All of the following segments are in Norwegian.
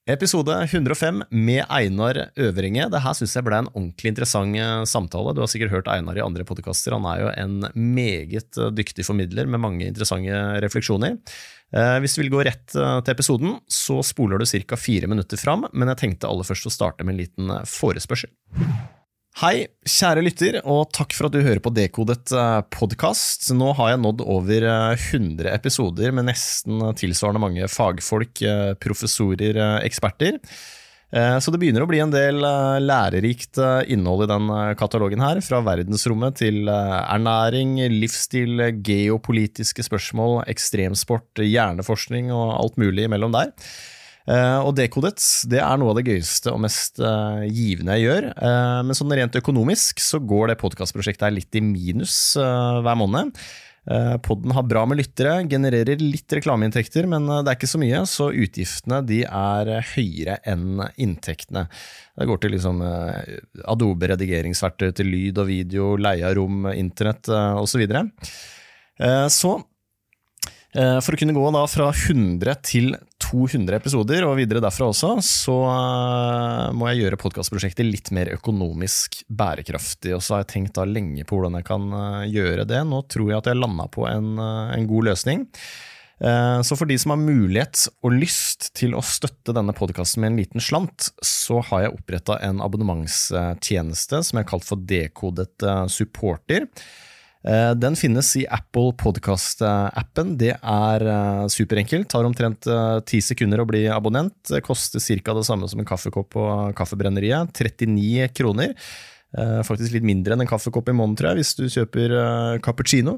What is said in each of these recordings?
Episode 105 med Einar Øvringe. Det her synes jeg ble en ordentlig interessant samtale. Du har sikkert hørt Einar i andre podcaster. Han er jo en meget dyktig formidler med mange interessante refleksjoner. Hvis du vil gå rett til episoden, så spoler du cirka 4 minutter fram, men jeg tenkte aller først å starte med en liten forespørsel. Hei, kjære lytter, og takk for at du hører på Dekodet podcast. Nå har jeg nådd over 100 episoder med nesten tilsvarende mange fagfolk, professorer, eksperter. Så det begynner å bli en del lærerikt innhold i den katalogen her, fra verdensrommet til ernæring, livsstil, geopolitiske spørsmål, ekstremsport, hjerneforskning og alt mulig mellom der. Og Dekodet, det er noe av det gøyeste og mest givende jeg gjør, men sånn rent økonomisk så går det podcastprosjektet her litt i minus hver måned. Podden har bra med lyttere, genererer litt reklameinntekter, men det er ikke så mye, så utgiftene de er høyere enn inntektene. Det går til liksom Adobe redigeringsverktøy til lyd og video, leie av rom, internett og så videre. Så for å kunne gå da fra 100 til 200 episoder og videre derfra også, så må jeg gjøre podcastprosjektet litt mer økonomisk bærekraftig, og så har jeg tenkt da lenge på hvordan jeg kan gjøre det. Nå tror jeg at jeg landet på en god løsning. Så for de som har mulighet og lyst til å støtte denne podcasten med en liten slant, så har jeg opprettet en abonnementstjeneste som jeg har kalt for Dekodet Supporter. Den finnes i Apple Podcast-appen. Det er superenkelt, tar omtrent 10 sekunder å bli abonnent. Det koster cirka det samme som en kaffekopp på kaffebrenneriet, 39 kroner. Faktisk litt mindre enn en kaffekopp i måneden, tror jeg, hvis du kjøper cappuccino.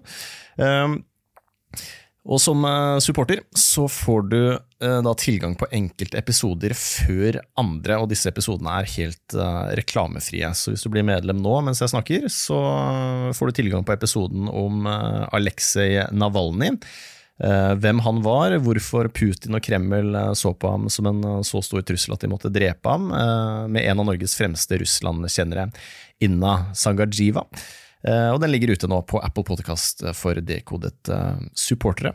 Og som supporter så får du da tilgang på enkelte episoder før andre, og disse episodene er helt reklamefrie. Så hvis du blir medlem nå mens jeg snakker, så får du tilgang på episoden om Alexei Navalny. Hvem han var, hvorfor Putin og Kreml så på ham som en så stor trussel at de måtte drepe ham, med en av Norges fremste Russland-kjennere, Inna Sangajiva. Og den ligger ute nå på Apple Podcast for Dekodet supportere.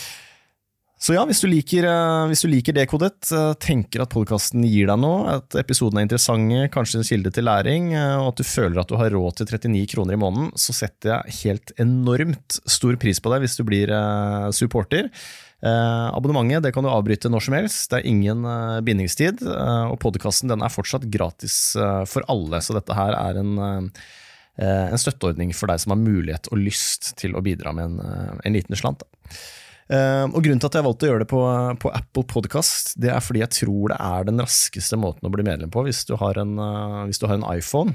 Så ja, hvis du liker Dekodet, tenker at podcasten gir deg noe, at episoden er interessante, kanskje en kilde til læring, og at du føler at du har råd til 39 kroner i måneden, så setter jeg helt enormt stor pris på deg hvis du blir supporter. Abonnementet, det kan du avbryte når som helst, det er ingen bindingstid, og podcasten den er fortsatt gratis for alle, så dette her er en støtteordning for deg som har mulighet og lyst til å bidra med en liten slant. Og grunnen til at jeg valgte å gjøre det på Apple Podcast, det er fordi jeg tror det er den raskeste måten å bli medlem på hvis du har en iPhone.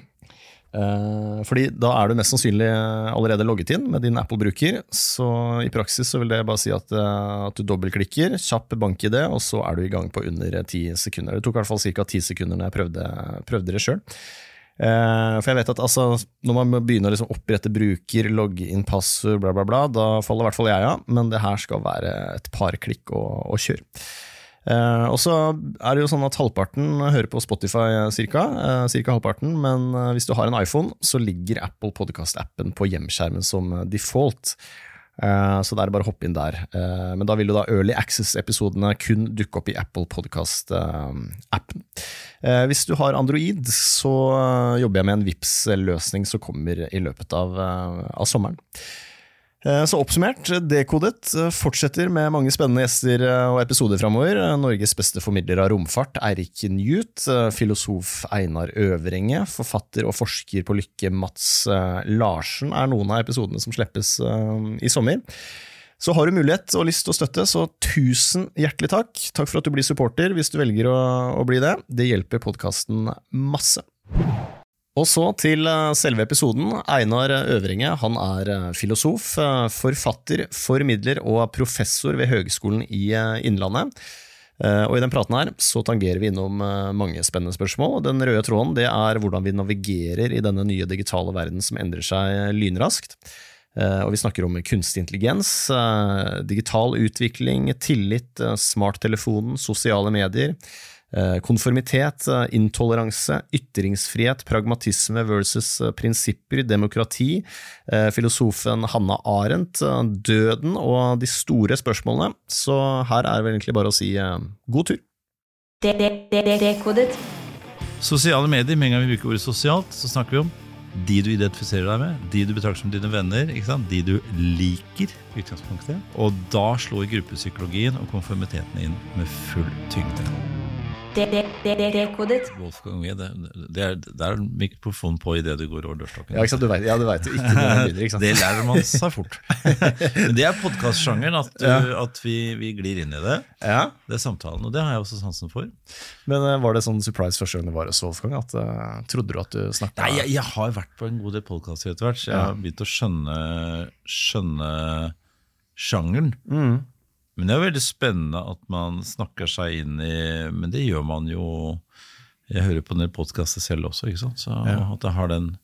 Fordi da er du mest sannsynlig allerede logget inn med din Apple-bruker, så i praksis så vil det bare si at du dobbeltklikker, kjapp bank-ID, og så er du i gang på under 10 sekunder. Det tok i hvert fall cirka 10 sekunder når jeg prøvde det selv. For jeg vet at når man begynner å liksom opprette bruker, logge inn passord, bla bla bla, da faller i hvert fall jeg av, men det her skal være et par klikk og kjør. Og så er det jo sånn at halvparten hører på Spotify cirka halvparten, men hvis du har en iPhone, så ligger Apple Podcast-appen på hjemskjermen som default. Så det er bare å hoppe inn der. Men da vil jo da Early Access-episodene kun dukke opp i Apple Podcast-appen. Hvis du har Android, så jobber jeg med en Vipps-løsning som kommer i løpet av sommeren. Så oppsummert, Dekodet fortsetter med mange spennende gjester og episoder fremover. Norges beste formidler av romfart, Eirik Newt, filosof Einar Øvringe, forfatter og forsker på lykke Mats Larsen er noen av episodene som slippes i sommer. Så har du mulighet og lyst til å støtte, så 1000 hjertelig takk. Takk for at du blir supporter hvis du velger å bli det. Det hjelper podcasten masse. Og så til selve episoden. Einar Øvringe, han er filosof, forfatter, formidler og professor ved Høgskolen i Innlandet. Og i den praten her så tangerer vi innom mange spennende spørsmål. Den røde tråden, det er hvordan vi navigerer i denne nye digitale verden som endrer seg lynraskt. Og vi snakker om kunstig intelligens, digital utvikling, tillit, smarttelefonen, sosiale medier, konformitet, intoleranse, ytringsfrihet, pragmatisme versus prinsipper, demokrati, filosofen Hannah Arendt, døden og de store spørsmålene. Så her er det vel egentlig bare å si god tur. Dekodet. Sosiale medier, med en gang vi bruker ordet sosialt, så snakker vi om de du identifiserer deg med, de du betrakter som dine venner, ikke sant? De du liker i utgangspunktet. Og da slår gruppepsykologien og konformiteten inn med full tyngde. Dekodet. Wolfgang V, det er mikrofon på i det du går over dørstokken. Ja, ikke sant, du vet jo ikke det begynner, ikke sant? Det lærer man seg fort. Men det er podcastsjangeren at vi glir inn i det. Ja. Det er samtalen, og det har jeg også sansen for. Men var det sånn surprise første gang det var hos Wolfgang, at trodde du at du snakket? Nei, jeg har vært på en god del podcaster etter hvert, så jeg har begynt å skjønne sjangeren. Men det er veldig spennende at man snakker seg inn i, men det gjør man jo, jeg hører på en del podcaster selv også, ikke sant? Så at det har den,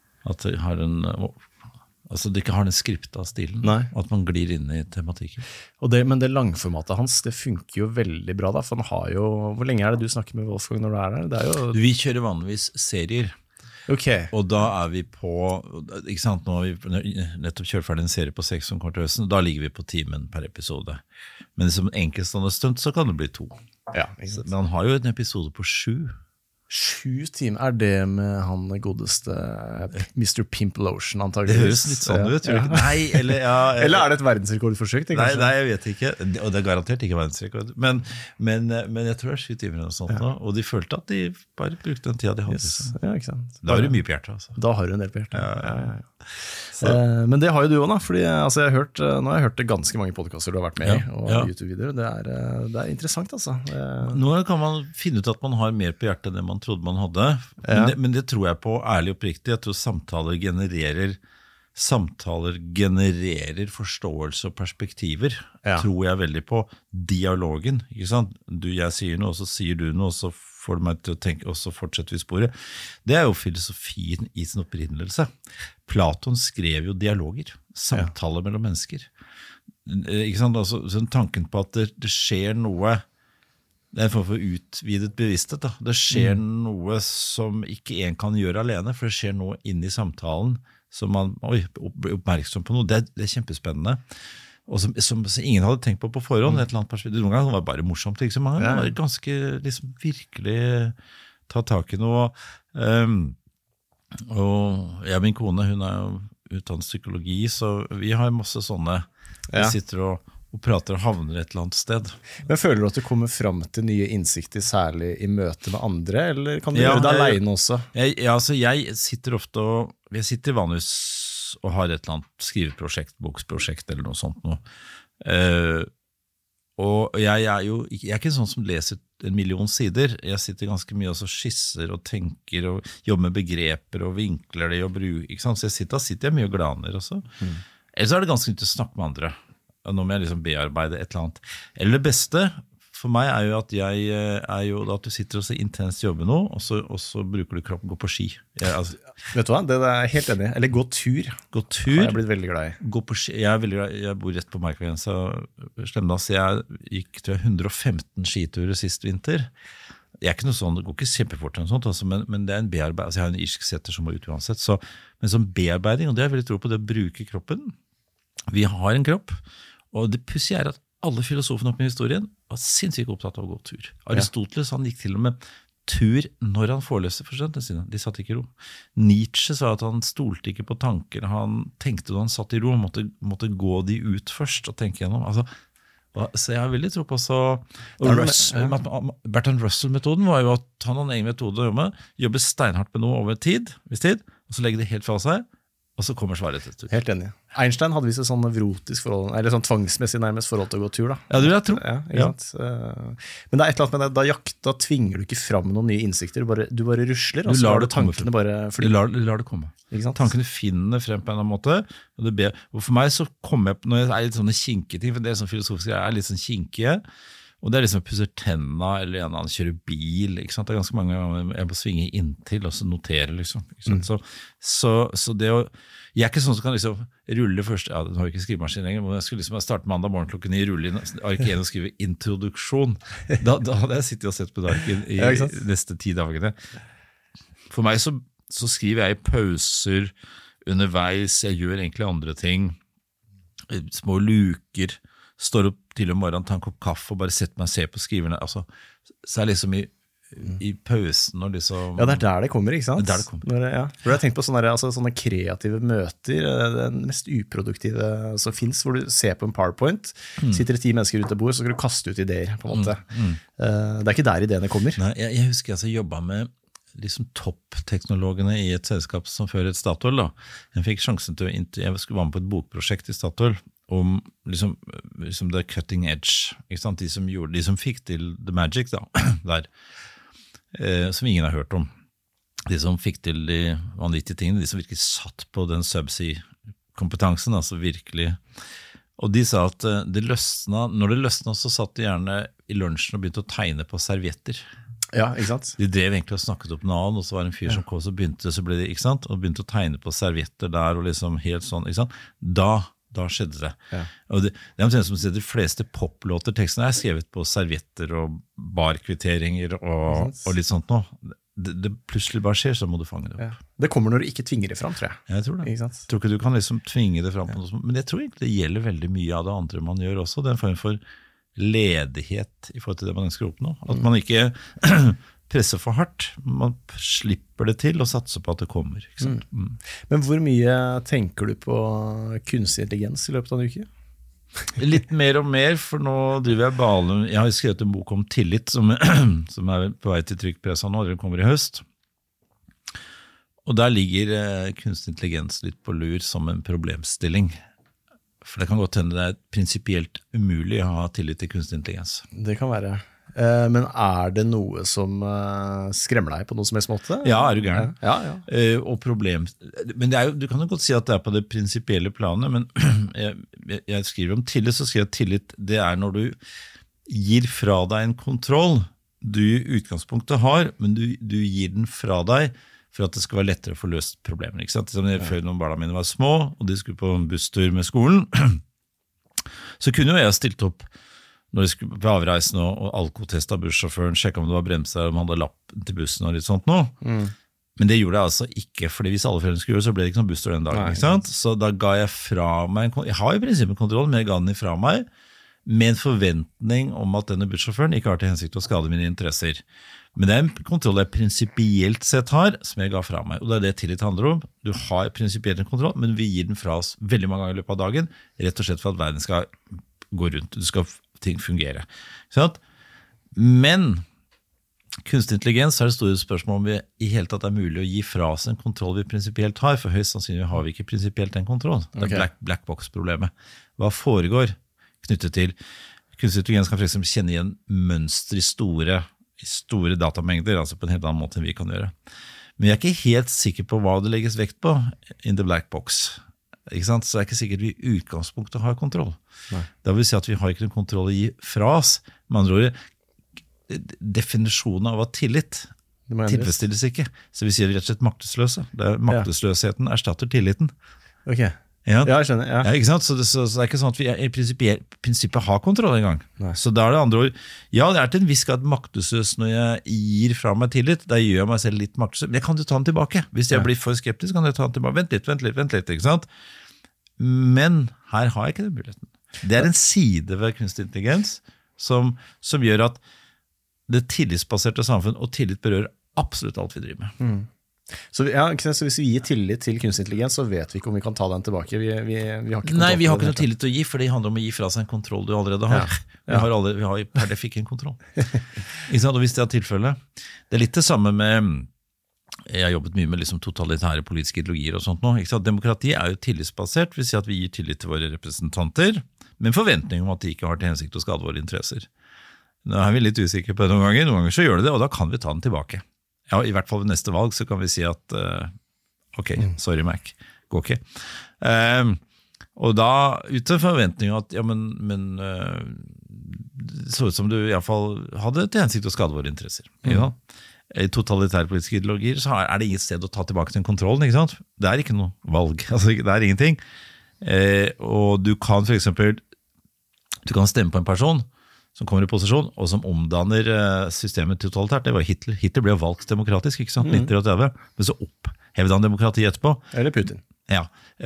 altså det ikke har den skripta stilen. Nei. At man glir inn i tematikken. Men det langformatet hans, det funker jo veldig bra da, for han har jo, hvor lenge er det du snakker med Wolfgang når du er der? Det er jo... Vi kjører vanligvis serier. Okay. Og da er vi på, ikke sant, nå har vi nettopp kjørt ferdig en serie på 6 som kommer til høsten, og da ligger vi på timen per episode. Men som enkeltstående stund så kan det bli 2. Ja, men han har jo en episode på 7. 7 timer, er det med han godeste Mr. Pimp Lotion antageligvis? Det høres litt sånn ut, tror jeg. Nei, eller er det et verdensrekordforsøk? Nei, jeg vet ikke, og det er garantert ikke verdensrekord, men jeg tror det er 7 timer eller noe sånt nå, og de følte at de bare brukte den tida de hadde. Ja, ikke sant. Da har du mye på hjertet, altså. Da har du en del på hjertet. Men det har jo du også da, fordi altså, nå har jeg hørt ganske mange podcaster du har vært med i, og YouTube-videoer. Det er interessant, altså. Nå kan man finne ut at man har mer på hjertet enn det man trodde man hadde, men det tror jeg på ærlig og oppriktig. Jeg tror samtaler genererer forståelse og perspektiver, tror jeg veldig på. Dialogen, ikke sant? Jeg sier noe, og så sier du noe, og så får du meg til å tenke, og så fortsetter vi sporet. Det er jo filosofien i sin opprinnelse. Platon skrev jo dialoger, samtaler mellom mennesker. Ikke sant? Altså, tanken på at det skjer noe, det er en form for utvidet bevissthet. Da. Det skjer noe som ikke en kan gjøre alene, for det skjer noe inne i samtalen som man blir oppmerksom på noe. Det er kjempespennende. Og som ingen hadde tenkt på forhånd. Et eller annet perspektiv. Noen ganger var det bare morsomt. Ikke? Mange ganger var det ganske liksom, virkelig ta tak i noe. Og jeg og min kone, hun er jo utdannet psykologi, så vi har masse sånne. Vi sitter og prater og havner et eller annet sted. Men føler du at du kommer frem til nye innsikter, særlig i møte med andre, eller kan du gjøre det alene også? Jeg sitter ofte jeg sitter vanligvis og har et eller annet skriveprosjekt, boksprosjekt eller noe sånt nå. Og jeg er ikke sånn som leser 1 million sider. Jeg sitter ganske mye og skisser og tenker og jobber med begreper og vinkler det og bruker, ikke sant? Så sitter jeg mye og glaner også. Ellers er det ganske nytt å snakke med andre. Nå må jeg liksom bearbeide et eller annet. Eller det beste for meg er jo at at du sitter og så intenst jobber nå, og så bruker du kroppen, gå på ski. Vet du hva, det er jeg helt enig i. Eller gå tur. Gå tur. Har jeg blitt veldig glad i. Gå på ski. Jeg er veldig glad. Jeg bor rett på Markagrensa, Slemnes. Jeg gikk til 115 skiturer sist vinter. Det er ikke noe sånn, det går ikke kjempefort eller sånt, altså, men det er en bearbeiding. Altså, jeg har en irsk setter som må ut uansett, men som bearbeiding, og det er veldig tro på det å bruke kroppen. Vi har en kropp, og det pussige er at alle filosofene oppe i historien var sinnssykt opptatt av å gå tur. Aristoteles, han gikk til og med tur når han foreleste for studentene sine. De satt ikke i ro. Nietzsche sa at han stolte ikke på tanker. Han tenkte da han satt i ro, han måtte gå de ut først og tenke gjennom. Så jeg har veldig tro på Bertrand Russell-metoden var jo at han har en egen metode å jobbe steinhardt med noe over viss tid, og så legge det helt fra seg, og så kommer svaret til slutt. Helt enig. Einstein hadde vist et sånn nevrotisk forhold, eller sånn tvangsmessig nærmest forhold til å gå tur. Da. Ja, det vil jeg tro. Men det er et eller annet med det, da tvinger du ikke fram noen nye innsikter, du bare rusler, og så lar du tankene bare fly. Du lar det komme. Tankene finner frem på en eller annen måte, og for meg så kommer jeg, når jeg er litt sånne kinke ting, for det er sånn filosofisk, jeg er litt sånn kinkige, og det er liksom pusser tenna, eller en annen kjører bil, ikke sant? Det er ganske mange ganger jeg må svinge inntil, og så notere, liksom. Ikke sant? Så det å, jeg er ikke sånn som kan liksom rulle først, nå har jeg ikke skrivemaskin lenger, men jeg skulle liksom starte mandag morgen klokken 9, rulle inn ark 1 og skrive introduksjon. Da hadde jeg sittet og sett på det arket i neste 10 dagene. For meg så skriver jeg i pauser underveis, jeg gjør egentlig andre ting, små luker, står opp tidlig om morgenen, tar en kopp kaffe og bare setter meg og ser på skriverne. Altså, så liksom i pausen og liksom... Ja, det der det kommer, ikke sant? Det der det kommer. For jeg har tenkt på sånne kreative møter, det mest uproduktive som finnes, hvor du ser på en PowerPoint, sitter 10 mennesker rundt et bord, så skal du kaste ut ideer, på en måte. Det ikke der ideene kommer. Nei, jeg husker jeg jobbet med liksom toppteknologene i et selskap som fører et Statoil. Da. Jeg fikk sjansen til jeg skulle være med på et bokprosjekt i Statoil, om liksom the cutting edge, ikke sant? De som fikk til the magic da, der, som ingen har hørt om. De som fikk til de vanvittige tingene, de som virkelig satt på den subsea-kompetansen, altså virkelig. Og de sa at når det løsna, så satt de gjerne i lunsjen og begynte å tegne på servietter. Ja, ikke sant? De drev egentlig og snakket opp navn, og så var det en fyr som kom, så ble det, ikke sant? Og begynte å tegne på servietter der, og liksom helt sånn, ikke sant? Da skjedde det. Ja. Og det omtrent som å si de fleste poplåter, tekstene skrevet på servietter og barkvitteringer og litt sånt nå. Det plutselig bare skjer, så må du fange det opp. Ja. Det kommer når du ikke tvinger det fram, tror jeg. Jeg tror det. Jeg tror ikke du kan liksom tvinge det fram på noe, men jeg tror egentlig det gjelder veldig mye av det andre man gjør også. Det er en form for ledighet i forhold til det man ønsker å oppnå. At man ikke presser for hardt. Man slipper det til og satser på at det kommer. Ikke sant? Men hvor mye tenker du på kunstig intelligens i løpet av en uke? Litt mer og mer, for nå driver jeg har skrevet en bok om tillit som er på vei til trykkpressa nå, den kommer i høst. Og der ligger kunstig intelligens litt på lur som en problemstilling. For det kan godt hende det prinsipielt umulig å ha tillit til kunstig intelligens. Det kan være. Men det noe som skremmer deg på noe som helst måte? Ja, du gæren? Ja. Og men du kan jo godt si at det på det prinsipielle planet, men jeg skriver om tillit, så skriver jeg at tillit, det når du gir fra deg en kontroll du i utgangspunktet har, men du gir den fra deg for at det skal være lettere å få løst problemer. Ikke sant? Før noen barna mine var små, og de skulle på en busstur med skolen, så kunne jo jeg stilt opp når de skulle på avreisen og alkotestet bussjåføren, sjekket om det var bremser, om han hadde lapp til bussen og litt sånt nå. Men det gjorde jeg altså ikke, fordi hvis alle foreldrene skulle gjøre, så ble det ikke noen busstur den dagen. Ikke sant? Så da ga jeg fra meg, jeg har i prinsippet kontroll, men jeg ga den ifra meg, med en forventning om at denne bussjåføren ikke har til hensikt å skade mine interesser. Men det en kontroll jeg prinsipielt sett har, som jeg ga fra meg, og det det tillit handler om. Du har prinsipielt en kontroll, men vi gir den fra oss veldig mange ganger i løpet av dagen, rett og slett for at verden skal gå rundt, ting fungere. Sånn? Men kunstig intelligens det store spørsmål om vi i hele tatt mulig å gi fra oss en kontroll vi prinsipielt har, for høyst sannsynlig har vi ikke prinsipielt en kontroll. Det black box-problemet. Hva foregår knyttet til? Kunstig intelligens kan for eksempel kjenne igjen mønster i store datamengder, altså på en helt annen måte enn vi kan gjøre. Men jeg ikke helt sikker på hva det legges vekt på in the black box. Ikke sant? Så det ikke sikkert vi i utgangspunktet har kontroll. Nei. Det vil si at vi har ikke en kontroll å gi fra oss. Med andre ord, definisjonen av tillit tilfredsstilles ikke. Så vi sier rett og slett maktesløse. Maktesløsheten erstatter tilliten. Ok. Ja, jeg skjønner. Ja. Ja, ikke sant? Så det ikke sånn at vi i prinsippet har kontroll en gang. Nei. Så da det andre ord, ja, det til en viss grad maktesløs når jeg gir fra meg tillit, da gjør jeg meg selv litt maktesløs. Men jeg kan jo ta den tilbake. Hvis jeg blir for skeptisk, kan jeg ta den tilbake. Vent litt, ikke sant? Men her har jeg ikke den muligheten. Det en side ved kunstig intelligens som gjør at det tillitsbaserte samfunn og tillit berører absolutt alt vi driver med. Så hvis vi gir tillit til kunstig intelligens, så vet vi ikke om vi kan ta den tilbake. Vi har ikke Nei, vi har ikke noe tillit til å gi, for det handler om å gi fra seg en kontroll du allerede har. Vi har per def ikke en kontroll. Ikke sant? Og hvis det tilfellet, det litt det samme med, jeg har jobbet mye med liksom totalitære politiske ideologier og sånt nå. Ikke sant? Demokrati jo tillitsbasert, vil si at vi gir tillit til våre representanter, med forventning om at de ikke har til hensikt å skade våre interesser. Nå vi litt usikre på det noen ganger så gjør det, og da kan vi ta den tilbake. Ja, i hvert fall ved neste valg så kan vi si at ok, sorry Mac, går ikke. Og da ut av forventningen at ja, men det så ut som du i hvert fall hadde til hensikt å skade våre interesser. Ja. I totalitære politiske ideologier så det inget sted å ta tilbake til kontrollen, ikke sant? Det ikke noe valg, altså det ingenting. Og du kan for eksempel, du kan stemme på en person som kommer i posisjon, og som omdanner systemet totalitært. Det var Hitler. Hitler ble valgt demokratisk, ikke sant? 1930, men så opphevet han demokrati etterpå. Eller Putin. Ja,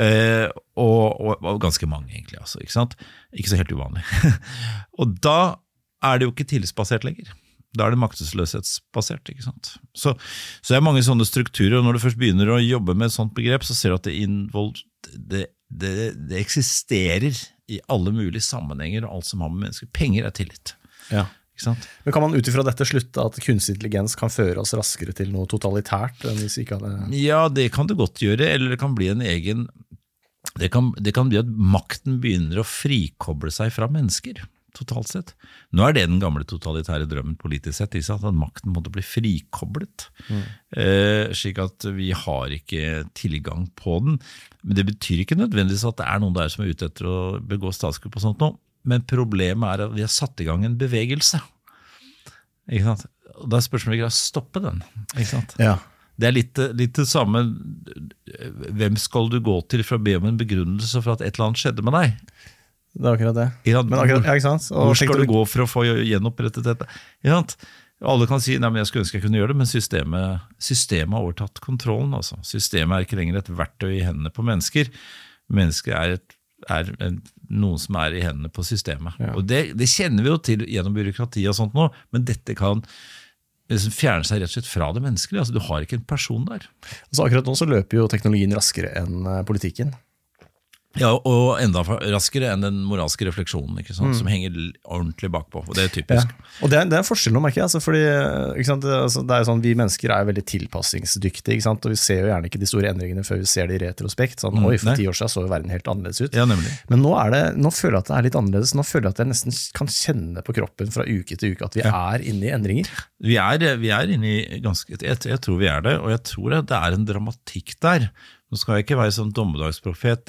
og ganske mange egentlig, altså, ikke sant? Ikke så helt uvanlig. Og da det jo ikke tillitsbasert lenger. Da det maktesløshetsbasert, ikke sant? Så mange sånne strukturer, og når du først begynner å jobbe med et sånt begrep, så ser du at det eksisterer i alle mulige sammenhenger, og alt som har med mennesker. Penger tillit. Ja. Ikke sant? Men kan man utifra dette slutte at kunstig intelligens kan føre oss raskere til noe totalitært? Hvis vi ikke hadde... Ja, det kan det godt gjøre, eller det kan bli en egen... Det kan bli at makten begynner å frikoble seg fra mennesker, totalt sett. Nå det den gamle totalitære drømmen politisk sett, at makten måtte bli frikoblet, slik at vi har ikke tilgang på den. Men det betyr ikke nødvendigvis at det noen der som ute etter å begå statskupp og sånt nå, men problemet at vi har satt i gang en bevegelse. Ikke sant? Og da spørsmålet ikke å stoppe den, ikke sant? Ja. Det litt det samme, hvem skal du gå til for å be om en begrunnelse for at et eller annet skjedde med deg? Det akkurat det. Men akkurat, ikke sant? Hvor skal du gå for å få gjenopprettet dette? Ikke sant? Alle kan si, nei, men jeg skulle ønske jeg kunne gjøre det, men systemet har overtatt kontrollen. Altså. Systemet ikke lenger et verktøy i hendene på mennesker. Mennesker noen som i hendene på systemet. Ja. Og det kjenner vi jo til gjennom byråkrati og sånt nå, men dette kan fjerne seg rett og slett fra det menneskelige. Altså, du har ikke en person der. Så akkurat nå så løper jo teknologien raskere enn politikken. Ja, og enda raskere enn den moralske refleksjonen, ikke sant, som henger ordentlig bakpå, og det typisk. Ja. Og det en forskjell nå, merker jeg, altså, fordi ikke sant, det jo sånn, vi mennesker veldig tilpassingsdyktige, ikke sant, og vi ser jo gjerne ikke de store endringene før vi ser det i retrospekt, sånn, oi, for 10 år siden så jo verden helt annerledes ut. Ja, nemlig. Men nå føler jeg at det litt annerledes, nå føler jeg at jeg nesten kan kjenne på kroppen fra uke til uke at vi inne i endringer. Vi inne i ganske, jeg tror vi det, og jeg tror at det en dramatikk der. Nå skal jeg ikke være sånn dommedagsprofet,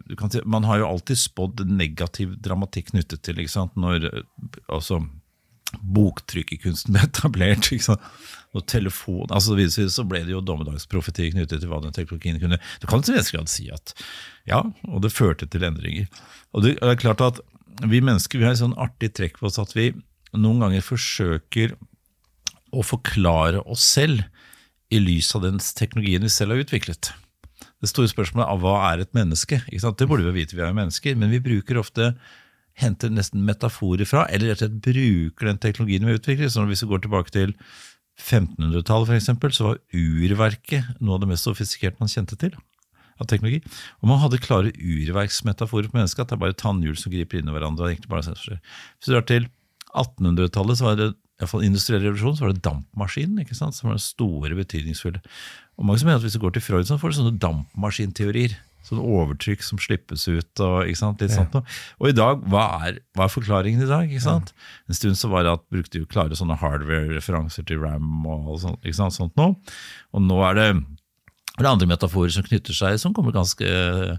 man har jo alltid spådd negativ dramatikk knyttet til, ikke sant, når altså, boktrykkerkunsten ble etablert, ikke sant, og telefon, altså så ble det jo dommedagsprofeti knyttet til hva den teknologien kunne. Du kan til venstregrad si at, ja, og det førte til endringer. Og det klart at vi mennesker, vi har en sånn artig trekk på oss at vi noen ganger forsøker å forklare oss selv i lys av den teknologien vi selv har utviklet. Det store spørsmålet hva et menneske? Ikke sant? Det burde vi vite, vi mennesker, men vi bruker ofte, henter nesten metaforer fra, eller rett og slett bruker den teknologien vi utvikler. Så hvis vi går tilbake til 1500-tallet for eksempel, så var urverket noe av det mest sofistikerte man kjente til av teknologi. Og man hadde klare urverksmetaforer på mennesket, at det bare tannhjul som griper inn i hverandre. Og egentlig bare sensorer. Hvis du drar til 1800-tallet, så var det i hvert fall industriell revolusjon, så var det dampmaskinen, ikke sant, som var det store, betydningsfulle. Og mange som mener at hvis du går til Freud, så får du sånne dampmaskinteorier, sånne overtrykk som slippes ut, og, ikke sant, litt sånt noe. Og i dag, hva forklaringen i dag, ikke sant? En stund så var det at brukte jo klare sånne hardware-referanser til RAM og sånt, ikke sant, sånt noe. Og nå det andre metaforer som knytter seg, som kommer ganske...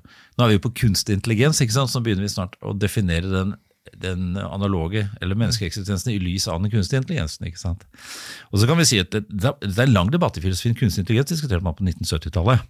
Nå vi jo på kunstig intelligens, ikke sant, så begynner vi snart å definere den analoge eller menneskeeksistensen i lys av den kunstige intelligensen, ikke sant? Og så kan vi si at det en lang debatt i filosofien. Kunstig intelligens diskuterte man på 1970-tallet.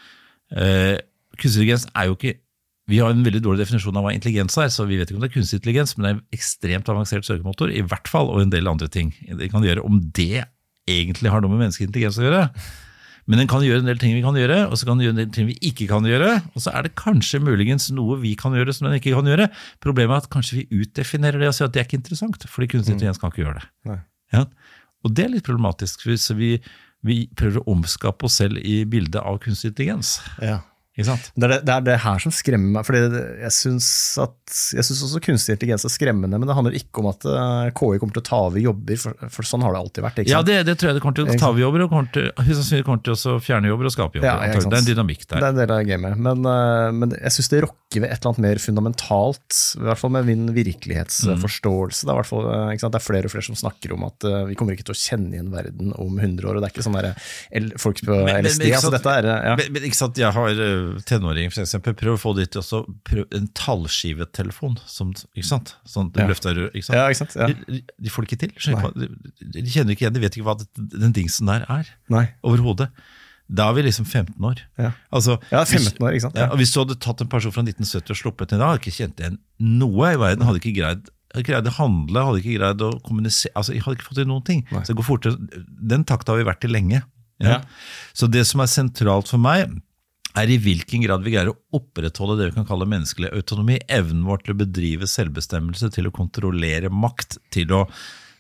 Kunstig intelligens jo ikke, vi har en veldig dårlig definisjon av hva intelligens så vi vet ikke om det kunstig intelligens, men det en ekstremt avansert søkemotor, i hvert fall, og en del andre ting. Det kan gjøre om det egentlig har noe med menneskelig intelligens å gjøre. Men den kan gjøre en del ting vi kan gjøre, og så kan den gjøre en del ting vi ikke kan gjøre, og så det kanskje muligens noe vi kan gjøre som den ikke kan gjøre. Problemet at kanskje vi utdefinerer det og sier at det ikke interessant, fordi kunstig intelligens kan ikke gjøre det. Ja? Og det litt problematisk, så vi prøver å omskape oss selv i bildet av kunstig intelligens. Ja. Det det her som skremmer meg, fordi jeg synes også kunstig intelligens skremmende, men det handler ikke om at KI kommer til å ta over jobber, for sånn har det alltid vært. Ikke sant? Ja, det tror jeg det kommer til å ta over jobber, og kommer til å fjerne jobber og skape jobber. Ja, det en dynamikk der. Det en del av gamet, men jeg synes det rokker ved et eller annet mer fundamentalt, i hvert fall med min virkelighetsforståelse. Det i hvert fall, ikke sant? Det flere og flere som snakker om at vi kommer ikke til å kjenne igjen verden om 100 år, og det ikke sånn der folk på LSD, altså dette ja. Men ikke sant, jeg har tenåring for eksempel, prøv å få dit også en tallskivetelefon som, ikke sant? Sånn, du løfter, ikke sant? Ja, ikke sant? Ja. De får det ikke til. De kjenner ikke igjen, de vet ikke hva den dingsen der Nei. Overhodet. Da vi liksom 15 år. Ja, altså, 15 år, ikke sant? Ja. Hvis du hadde tatt en person fra 1970 og sluppet den, da hadde ikke kjent igjen noe i verden, hadde ikke greid å handle, hadde ikke greid å kommunisere, altså jeg hadde ikke fått til noen ting. Så det går fortere. Den takten har vi vært i lenge. Ja. Så det som sentralt for meg, I hvilken grad vi greier å opprettholde det vi kan kalle menneskelig autonomi, evnen vår til å bedrive selvbestemmelse, til å kontrollere makt, til å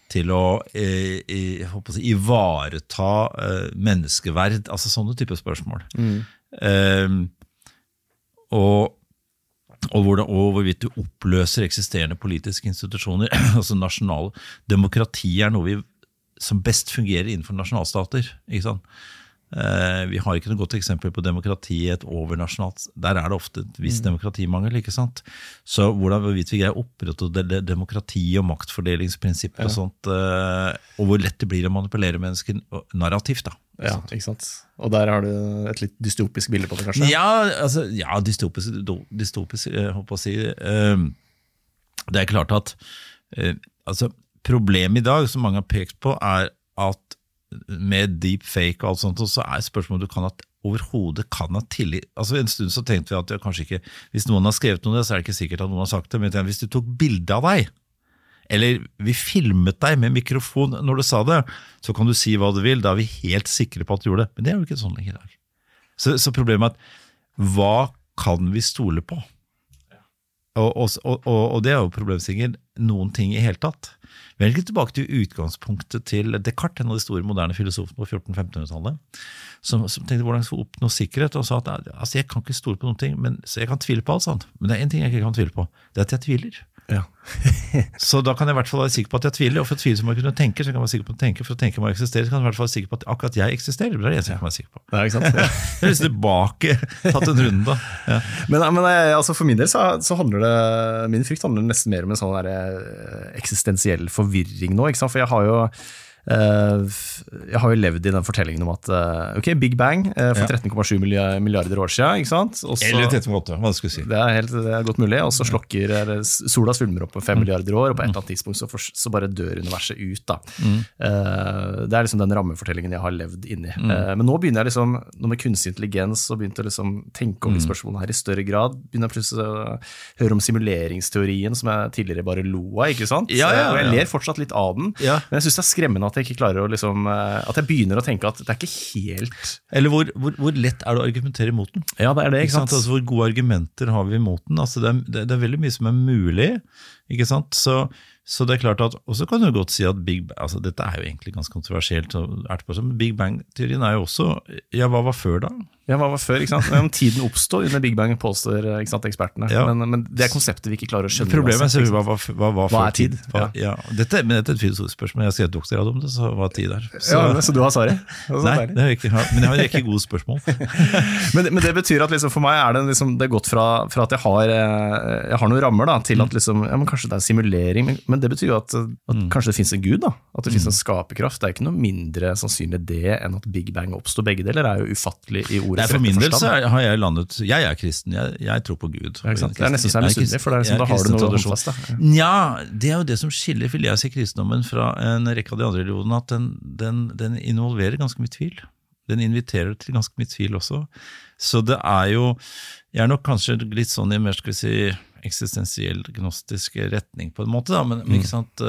jeg håper å si, ivareta menneskeverd, altså sånne typer spørsmål. Og hvorvidt du oppløser eksisterende politiske institusjoner, altså nasjonale demokrati noe som best fungerer innenfor nasjonalstater, ikke sant? Vi har ikke noe godt eksempel på demokrati et overnasjonalt, der det ofte et viss demokratimangel, ikke sant? Så hvorvidt vi greier å opprettholde demokrati og maktfordelingsprinsipp og sånt, og hvor lett det blir å manipulere mennesker narrativt da. Ja, ikke sant? Og der har du et litt dystopisk bilde på det, kanskje? Ja, dystopisk, jeg håper å si. Det klart at problemet i dag, som mange har pekt på, at med deepfake og alt sånt, så spørsmålet du kan overhodet kan ha tillit. Altså en stund så tenkte vi at kanskje ikke, hvis noen har skrevet noe, så det ikke sikkert at noen har sagt det, men hvis du tok bilde av deg, eller vi filmet deg med mikrofon når du sa det, så kan du si hva du vil, da vi helt sikre på at du gjorde det. Men det jo ikke sånn lenger i dag. Så problemet hva kan vi stole på? Og det jo problemstillingen noen ting i hele tatt. Vi litt tilbake til utgangspunktet til Descartes, en av de store moderne filosofene på 1400-1500-tallet, som tenkte hvordan jeg skulle oppnå sikkerhet, og sa at jeg kan ikke stole på noen ting, så jeg kan tvile på alt sånt. Men det en ting jeg ikke kan tvile på, det at jeg tviler. Ja. Så da kan jeg I hvert fall være sikker på at jeg tviler, og for å tvile så må jeg kunne tenke, så jeg kan være sikker på å tenke, for å tenke må jeg eksistere, så kan jeg I hvert fall være sikker på at akkurat jeg eksisterer, det det eneste jeg kan være sikker på. Ja, ikke sant? Ja. Jeg har tilbake, tatt en runde da. Ja. Men altså for min del så handler det, min frykt handler nesten mer om en sånn eksistensiell forvirring nå, ikke sant? For jeg har jo levd I den fortellingen om at Big Bang for 13,7 milliarder år siden, ikke sant? Også, eller 13,8, hva skal du si? Det godt mulig, og så slokker sola svulmer opp på 5 milliarder år, og på et eller annet tidspunkt så bare dør universet ut da. Det liksom den rammefortellingen jeg har levd inni. Men nå begynner jeg liksom, nå med kunstig intelligens, og begynte å liksom tenke om de spørsmålene her I større grad, begynner jeg plutselig å høre om simuleringsteorien, som jeg tidligere bare lo av, ikke sant? Og jeg ler fortsatt litt av den, men jeg synes det skremmende at jeg ikke klarer å liksom, at jeg begynner å tenke at det ikke helt... Eller hvor lett det å argumentere imot den? Ja, det det, ikke sant? Altså, hvor gode argumenter har vi imot den? Altså, det veldig mye som mulig, ikke sant? Så det klart at, og så kan du godt si at altså dette jo egentlig ganske kontroversielt, men Big Bang-teorien jo også, hva var før da? Ja, hva var før, ikke sant? Om tiden oppstår under Big Bang, påstår ikke sant, ekspertene. Men det konseptet vi ikke klarer å skjønne. Problemet hva tid? Ja. Men dette et filosofisk spørsmål, jeg har skrevet doktorgrad om det, så hva tid Så du har svaret? Nei, det har jeg ikke, men jeg har ikke gode spørsmål. men det betyr at liksom, for meg det liksom, det gått fra at jeg har noen rammer da, til at liksom, ja, men kanskje det simulering, men det betyr jo at kanskje det finnes en Gud da, at det finnes en skaperkraft. Det ikke noe mindre sannsynlig det enn at Big Bang oppstår. Begge deler jo ufattelig I ordets for min del så har jeg landet, jeg kristen, jeg tror på Gud. Det nesten så misunnelig, for liksom, da har du noe håndfast. Ja, det jo det som skiller, vil jeg si, kristendommen fra en rekke av de andre religionene, at den involverer ganske mye tvil. Den inviterer til ganske mye tvil også. Så det jo, jeg nok kanskje litt sånn I mer, skal vi si, eksistensiell gnostisk retning på en måte, da, men ikke sant,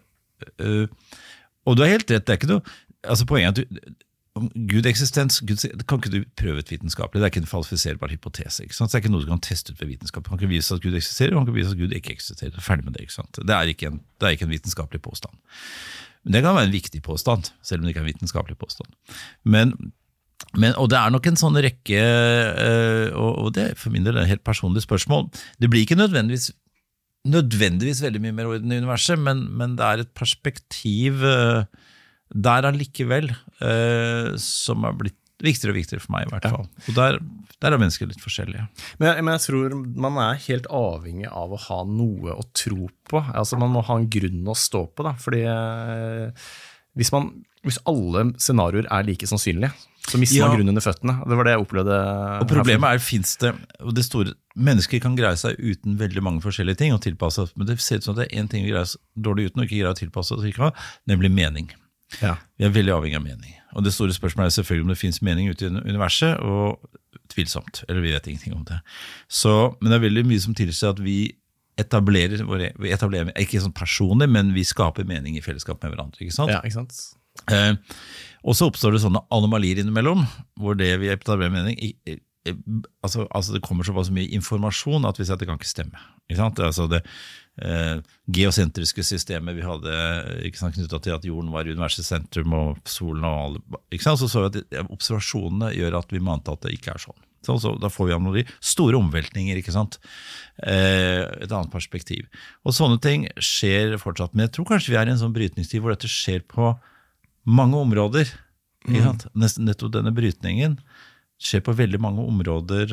og du helt rett, det ikke noe, altså poenget at Gud eksistens, kan ikke du prøve et vitenskapelig, det ikke en falsifiserbar hypotese, ikke sant? Så det ikke noe du kan teste ut ved vitenskap, du kan ikke vise at Gud eksisterer, og du kan ikke vise at Gud ikke eksisterer, ferdig med det, ikke sant? Det ikke en vitenskapelig påstand. Men det kan være en viktig påstand, selv om det ikke en vitenskapelig påstand. Og det nok en sånn rekke, og det for min del et helt personlig spørsmål. Det blir ikke nødvendigvis veldig mye mer orden I universet, men det et perspektiv der allikevel som blitt viktigere og viktigere for meg I hvert fall. Og der mennesker litt forskjellige. Men jeg tror man helt avhengig av å ha noe å tro på. Altså man må ha en grunn å stå på da, fordi hvis alle scenarioer like sannsynlige, så mister man grunnen under føttene. Det var det jeg opplevde. Og problemet finnes det, og det store, mennesker kan greie seg uten veldig mange forskjellige ting og tilpasse, men det ser ut som at det en ting vi greier dårlig uten og ikke greier å tilpasse oss, nemlig mening. Ja. Vi veldig avhengig av mening. Og det store spørsmålet selvfølgelig om det finnes mening ute I universet, og tvilsomt, eller vi vet ingenting om det. Men det veldig mye som tilsier at vi etablerer, ikke sånn personlig, men vi skaper mening I fellesskap med hverandre, ikke sant? Ja, ikke sant? Og så oppstår det sånne anomalier innimellom, hvor det vi etablerer mening altså det kommer såpass mye informasjon at vi sier at det kan ikke stemme. Ikke sant? Altså det geosentriske systemet vi hadde ikke sant, knyttet til at jorden var universets sentrum og solen og alle, ikke sant? Så vi at observasjonene gjør at vi mente at det ikke sånn. Så da får vi av noen store omveltninger, ikke sant? Et annet perspektiv. Og sånne ting skjer fortsatt, men jeg tror kanskje vi i en sånn brytningstid hvor dette skjer på mange områder. Ikke sant? Nettopp denne brytningen skjer på veldig mange områder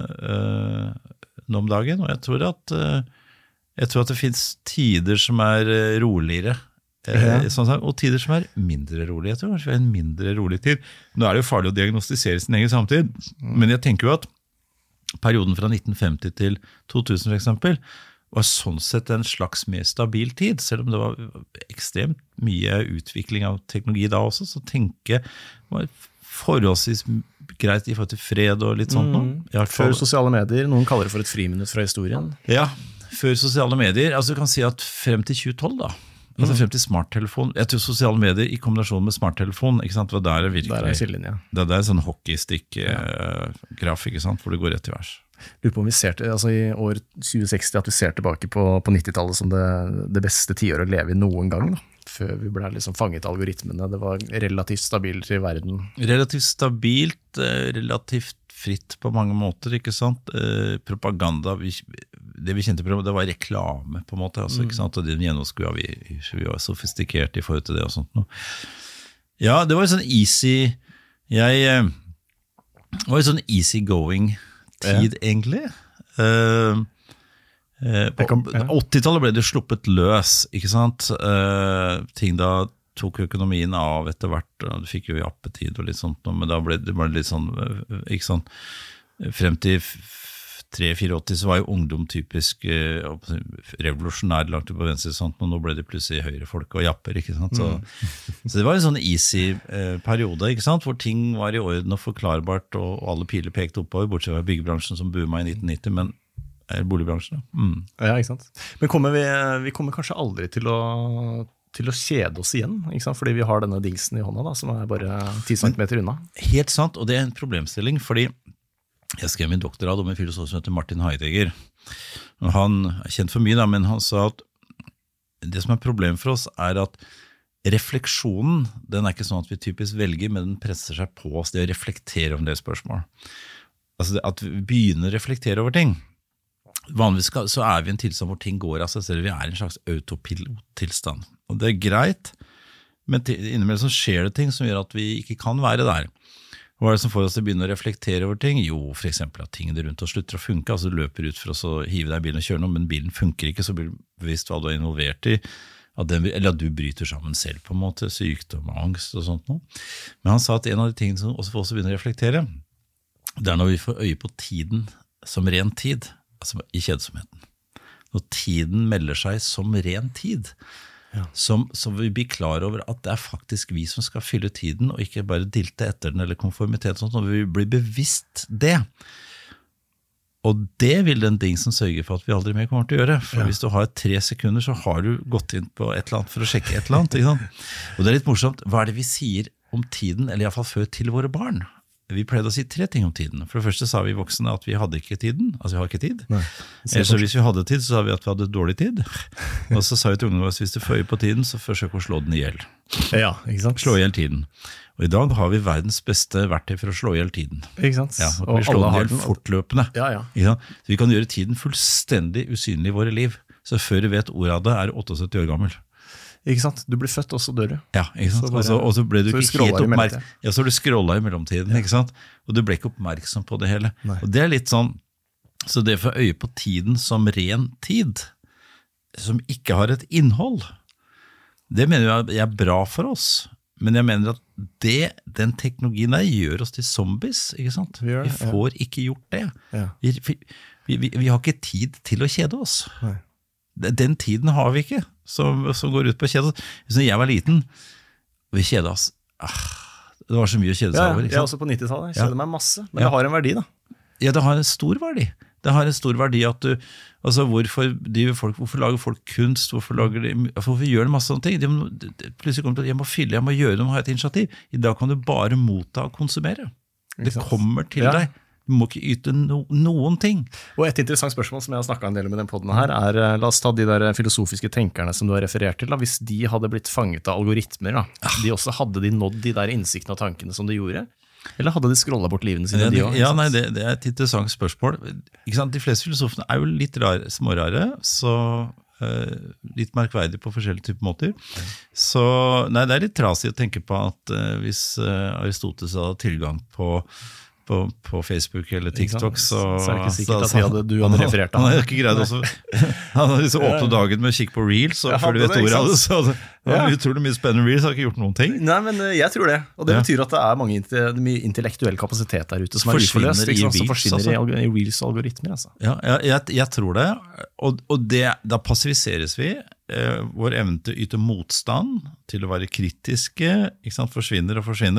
nå om dagen, og jeg tror at det finnes tider som roligere, og tider som mindre rolige. Jeg tror kanskje vi en mindre rolig tid. Nå det jo farlig å diagnostisere sin egen samtid, men jeg tenker jo at perioden fra 1950 til 2000 for eksempel, var sånn sett en slags mer stabil tid, selv om det var ekstremt mye utvikling av teknologi da også, så tenker jeg var forholdsvis greit i forhold til fred og litt sånt nå. Før sosiale medier, noen kaller det for et friminutt fra historien. Ja, før sosiale medier, altså du kan si at frem til 2012 da, altså frem til smarttelefon, jeg tror sosiale medier i kombinasjon med smarttelefon, ikke sant, der virkelig, der skillelinja. Det en sånn hockeystick-graf, ikke sant, hvor det går rett i vers. Lurer på om vi ser til, altså i år 2060 at vi ser tilbake på 90-tallet som det beste tiåret å leve i noen gang da, før vi ble liksom fanget av algoritmene. Det var relativt stabilt i verden. Relativt stabilt, relativt fritt på mange måter, ikke sant? Propaganda, det vi kjente på, det var reklame på en måte, altså, ikke sant? Og det gjennomskua vi var sofistikert i forhold til det og sånt nå. Ja, det var en sånn easy going tid egentlig. På 80-tallet ble det sluppet løs, ikke sant? Ting da tok økonomien av etter hvert, du fikk jo i appetid og litt sånt, men da ble det litt sånn, ikke sånn, frem til 3-4-80 så var jo ungdom typisk revolusjonær langt på venstre, sånt, og nå ble det plutselig høyre folk og japper, ikke sant? Så det var en sånn easy periode, ikke sant? Hvor ting var i orden og forklarbart, og alle piler pekte oppover, bortsett fra byggebransjen som booma i 1990, men boligbransjen. Ja, ikke sant? Men vi kommer kanskje aldri til å kjede oss igjen, ikke sant? Fordi vi har denne dingsen i hånda da, som bare 10 centimeter unna. Helt sant, og det en problemstilling, fordi jeg skrev min doktorgrad om en filosof som heter Martin Heidegger. Han kjent for mye, da, men han sa at det som problem for oss at refleksjonen, den ikke sånn at vi typisk velger, men den presser seg på oss, det å reflektere om det spørsmål. Altså at vi begynner å reflektere over ting. Vanligvis så vi en tilstand hvor ting går av seg selv, vi en slags autopilot-tilstand. Og det greit, men innimellom så skjer det ting som gjør at vi ikke kan være der. Hva det som får oss til å begynne å reflektere over ting? Jo, for eksempel at tingene rundt oss slutter å funke, altså du løper ut for å hive deg i bilen og kjøre noe, men bilen funker ikke, så blir du bevisst hva du involvert i, eller at du bryter sammen selv på en måte, sykdom, angst og sånt noe. Men han sa at en av de tingene som også får oss til å begynne å reflektere, det når vi får øye på tiden som ren tid, altså i kjedsomheten. Når tiden melder seg som ren tid, så vi blir klar over at det faktisk vi som skal fylle tiden, og ikke bare dilte etter den eller konformitet, sånn, og vi blir bevisst det. Og det vil den ting som sørger for at vi aldri mer kommer til å gjøre. For hvis du har 3 sekunder, så har du gått inn på et eller annet for å sjekke et eller annet. Ikke sant? Og det litt morsomt, hva det vi sier om tiden, eller i hvert fall før til våre barn? Vi pleide å si 3 ting om tiden. For det første sa vi voksne at vi hadde ikke tiden, altså vi har ikke tid. Så hvis vi hadde tid, så sa vi at vi hadde dårlig tid. Og så sa vi til ungene at hvis du fører på tiden, så forsøk å slå den ihjel. Ja, ikke sant? Slå ihjel tiden. Og i dag har vi verdens beste verktøy for å slå ihjel tiden. Ikke sant? Ja, og vi slår den ihjel fortløpende. Ja. Så vi kan gjøre tiden fullstendig usynlig i våre liv. Så før vi vet ordet av det, 78 år gammel. Ikke sant? Du blir født, og så dør du. Ja, ikke sant? Og så ble du ikke helt oppmerksom. Ja, så har du scrollet i mellomtiden, ikke sant? Og du ble ikke oppmerksom på det hele. Nei. Og det litt sånn, så det for øye på tiden som ren tid, som ikke har et innhold, det mener jeg bra for oss. Men jeg mener at den teknologien der gjør oss til zombies, ikke sant? Vi får ikke gjort det. Ja. Vi har ikke tid til å kjede oss. Nei. Den tiden har vi ikke, som går ut på å kjede oss. Hvis jeg var liten, vi kjede oss. Det var så mye å kjede seg over. Jeg også på 90-tallet, jeg kjeder meg masse. Men det har en verdi da. Ja, det har en stor verdi. Det har en stor verdi at du, altså hvorfor lager folk kunst, hvorfor gjør de masse sånne ting? Plutselig kommer det, jeg må fylle, jeg må gjøre det, jeg må ha et initiativ. I dag kan du bare motta og konsumere. Det kommer til deg. Du må ikke yte noen ting. Og et interessant spørsmål som jeg har snakket en del om i den podden her, la oss ta de der filosofiske tenkerne som du har referert til, da. Hvis de hadde blitt fanget av algoritmer, da, hadde de nådd de der innsiktene og tankene som de gjorde? Eller hadde de scrollet bort livene sine? Det er et interessant spørsmål. Ikke sant? De fleste filosofene er jo litt smårare, så litt merkverdig på forskjellige typer måter. Så det er litt trasig å tenke på at hvis Aristoteles hadde tilgang på Facebook eller TikTok, så er det ikke sikkert at du hadde referert han hadde ikke greid også. Han hadde liksom åpnet dagen med å kikke på Reels, og før du vet ordet av det, så det var utrolig mye spennende Reels, har ikke gjort noen ting. Nei, men jeg tror det, og det betyr at det er mye intellektuell kapasitet der ute som er uforløst, som forsvinner i Reels og algoritmer. Altså. Ja, jeg tror det, og da passiviseres vi. Vår evne til å yte motstand, til å være kritiske, ikke sant, forsvinner,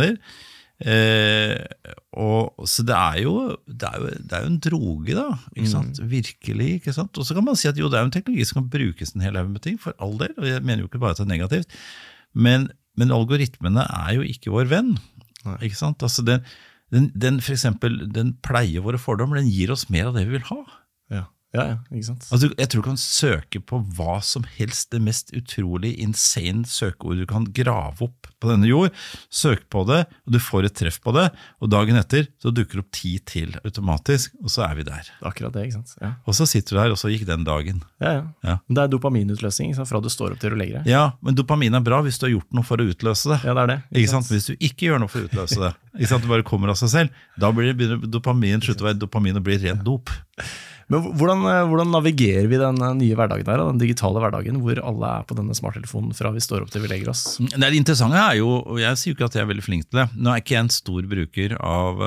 så det er jo en droge da, ikke sant? Virkelig, ikke sant? Og så kan man si at jo, det er en teknologi som kan brukes en hel haug med ting for all del, og jeg mener jo ikke bare at det er negativt, men algoritmene er jo ikke vår venn, ikke sant? Altså den for eksempel, den pleier våre fordommer, den gir oss mer av det vi vil ha. Ja, ikke sant? Altså, jeg tror du kan søke på hva som helst, det mest utrolig insane søkeord du kan grave opp på denne jord, søk på det, og du får et treff på det, og dagen etter så dukker det opp 10 til automatisk, og så er vi der. Akkurat det, ikke sant? Ja. Og så sitter du der, og så gikk den dagen. Ja. Men det er dopaminutløsning, fra du står opp til du legger deg. Ja, men dopamin er bra hvis du har gjort noe for å utløse det. Ja, det er det. Ikke sant? Hvis du ikke gjør noe for å utløse det, ikke sant? Det bare kommer av seg selv, da begynner dopamin, slutter å være dopamin og blir rent dop. Men hvordan navigerer vi den nye hverdagen der, den digitale hverdagen, hvor alle er på denne smarttelefonen fra vi står opp til vi legger oss? Det interessante er jo, og jeg sier jo ikke at jeg er veldig flink til det, nå er ikke jeg en stor bruker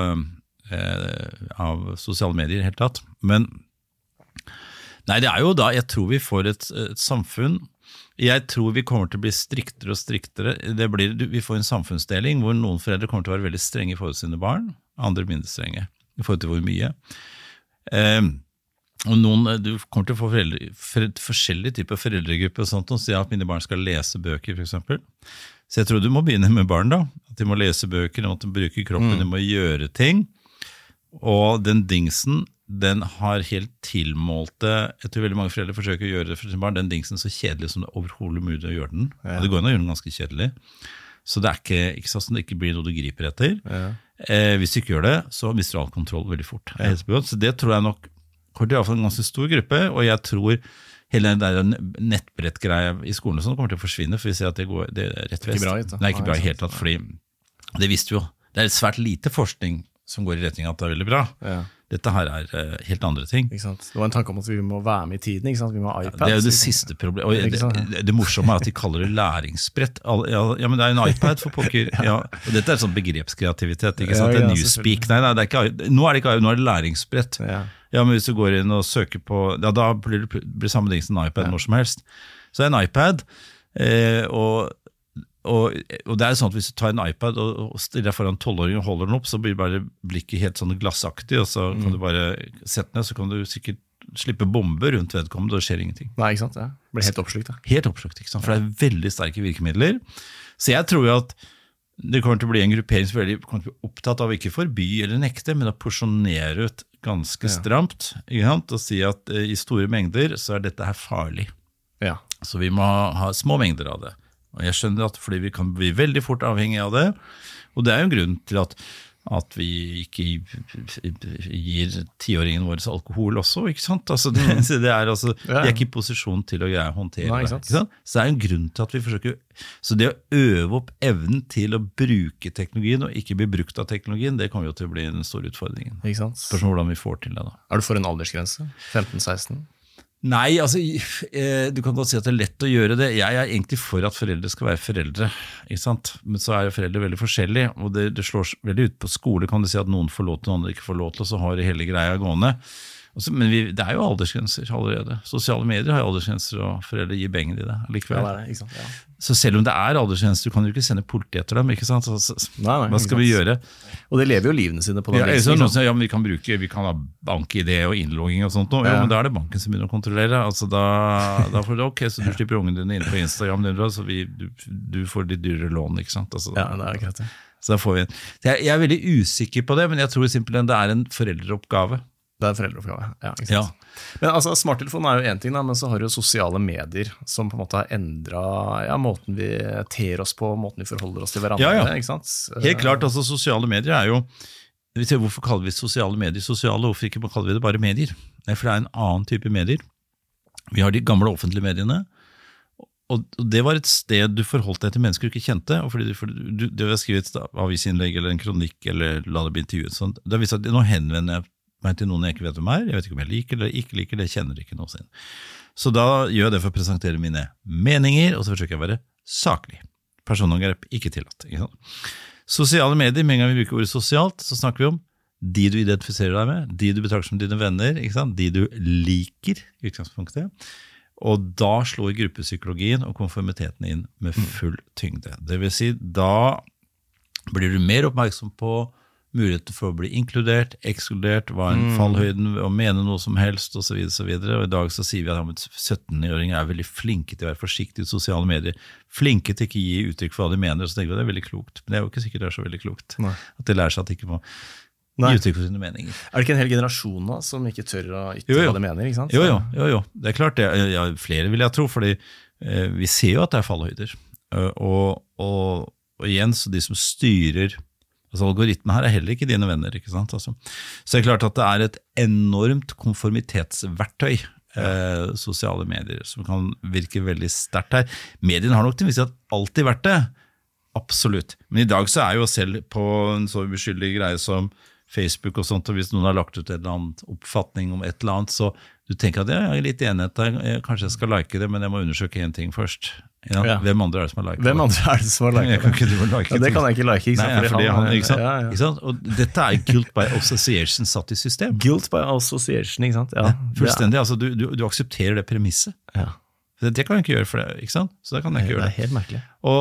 av sosiale medier helt tatt, men nei, det er jo da, jeg tror vi får et samfunn, jeg tror vi kommer til å bli striktere og striktere, vi får en samfunnsdeling hvor noen foreldre kommer til å være veldig strenge i forhold til sine barn, andre mindre strenge i forhold til hvor mye. Og du kommer til å få forskjellige typer foreldregrupper og sånt, og sier at mine barn skal lese bøker for eksempel. Så jeg tror du må begynne med barn da, at de må lese bøker, de må bruke kroppen, de må gjøre ting, og den dingsen, den har helt tilmålte, jeg tror veldig mange foreldre forsøker å gjøre det for sine barn, den dingsen så kjedelig som det overhodet mulig å gjøre den, og det går an å gjøre den ganske kjedelig, så det er ikke sånn at det ikke blir noe du griper etter. Hvis du ikke gjør det, så mister du all kontroll veldig fort. Så det tror jeg nok det er i hvert fall en ganske stor gruppe, og jeg tror hele den der nettbrettgreia i skolen og sånn kommer til å forsvinne, for vi ser at det er rett vest. Det er ikke bra i helt tatt, fordi det visste jo, det er svært lite forskning som går i retning at det er veldig bra. Dette her er helt andre ting. Ikke sant? Det var en tanke om at vi må være med i tiden, ikke sant? Vi må ha iPad. Det er jo det siste problemet, og det morsomme er at de kaller det læringsbrett. Ja, men det er en iPad for pokker. Ja, og dette er sånn begrepskreativitet, ikke sant? Det er newspeak. Nei, det er ikke, nå er det læringsbrett. Ja, men hvis du går inn og søker på, ja, da blir det samme ting som en iPad når som helst. Så det er en iPad, og det er sånn at hvis du tar en iPad og stiller deg foran 12-åringen og holder den opp, så blir bare blikket helt sånn glassaktig, og så kan du bare sette ned, så kan du sikkert slippe bomber rundt vedkommende, og det skjer ingenting. Nei, ikke sant? Det blir helt oppslukt. Helt oppslukt, ikke sant? For det er veldig sterke virkemidler. Så jeg tror jo at det kommer til å bli en gruppering som kommer til å bli opptatt av ikke forby eller nekte, men å porsjonere ut ganske stramt, ikke sant? Og si at i store mengder så er dette her farlig. Så vi må ha små mengder av det. Og jeg skjønner at fordi vi kan bli veldig fort avhengig av det, og det er jo en grunn til at vi ikke gir 10-åringen vår alkohol også, ikke sant? Altså, vi er ikke i posisjon til å håndtere det, ikke sant? Så det er en grunn til at vi forsøker, så det å øve opp evnen til å bruke teknologien og ikke bli brukt av teknologien, det kommer jo til å bli den store utfordringen. Ikke sant? Spørsmål hvordan vi får til det da. Er du for en aldersgrense? 15-16? Nei, altså, du kan godt si at det er lett å gjøre det. Jeg er egentlig for at foreldre skal være foreldre, ikke sant? Men så er jo foreldre veldig forskjellige, og det slår veldig ut på skole, kan du si at noen får lov til, noen ikke får lov til, og så har det hele greia gående. Men det er jo aldersgrenser allerede. Sosiale medier har aldersgrenser, og foreldre gir benger i det likevel. Ja, det er det, ikke sant? Ja. Så selv om det er aldersgrenser, du kan jo ikke sende politi etter dem, ikke sant? Hva skal vi gjøre? Og det lever jo livene sine på den listen. Ja, men vi kan ha bank-ID og innlogging og sånt, ja, men da er det banken som begynner å kontrollere. Altså da får du ok, så du slipper ungene dine inn på Instagram, så du får litt dyrere lån, ikke sant? Altså, ja, det er greit det. Så da får vi jeg veldig usikker på det, men jeg tror simpelthen det en foreldreoppgave. Det en foreldreoppgave, ja, ikke sant. Men altså, smarttelefon jo en ting da, men så har du jo sosiale medier som på en måte har endret måten vi ter oss på, måten vi forholder oss til hverandre, ikke sant? Helt klart, altså sosiale medier jo, hvorfor kaller vi sosiale medier sosiale, hvorfor ikke kaller vi det bare medier? Nei, for det en annen type medier. Vi har de gamle offentlige mediene, og det var et sted du forholdt deg til mennesker du ikke kjente, og fordi du har skrevet et avisinnlegg eller en kronikk, eller la det bli intervjuet, sånn. Det viser at nå henvender jeg meg til noen jeg ikke vet hvem jeg vet ikke om jeg liker eller ikke liker, det kjenner ikke noe sin. Så da gjør jeg det for å presentere mine meninger, og så forsøker jeg å være saklig. Personangrep ikke tillatt. Ikke sant? Sosiale medier, med en gang vi bruker ordet sosialt, så snakker vi om de du identifiserer deg med, de du betrakter som dine venner, ikke sant? De du liker, i utgangspunktet. Og da slår gruppepsykologien og konformiteten inn med full tyngde. Det vil si, da blir du mer oppmerksom på muligheter for å bli inkludert, ekskludert, hva fallhøyden, og mene noe som helst, og så videre, så videre. Og i dag så sier vi at 17-åringer veldig flinke til å være forsiktige i sosiale medier, flinke til ikke gi uttrykk for hva de mener, så tenker vi det veldig klokt. Men det jo ikke sikkert det så veldig klokt, at de lærer seg at de ikke må gi uttrykk for sine meninger. Det ikke en hel generasjon da, som ikke tør å ytre hva de mener, ikke sant? Jo. Det klart, flere vil jeg tro, fordi vi ser jo at det fallhøyder. Og igjen, så de som styrer altså algoritmen her heller ikke dine venner, ikke sant? Altså. Så det klart at det et enormt konformitetsverktøy, sosiale medier, som kan virke veldig sterkt her. Mediene har nok til å vise at alltid vært det, absolutt. Men i dag så jo selv på en så uskyldig greie som Facebook og sånt, og hvis noen har lagt ut en eller annen oppfatning om et eller annet, så du tenker at jeg litt enighet der, kanskje jeg skal like det, men jeg må undersøke en ting først. Ja. Hvem andre det som har liket? Hvem andre det som har liket? Kan ikke du like det kan jeg ikke like, ikke sant? Nei, fordi han, ikke sant? Ikke sant? Og dette guilt by association satt i system. Guilt by association, ikke sant? Ja. Fullstendig, altså du aksepterer det premisset. Ja. Det kan jeg ikke gjøre for det, ikke sant? Så det kan jeg ikke gjøre det. Det helt merkelig.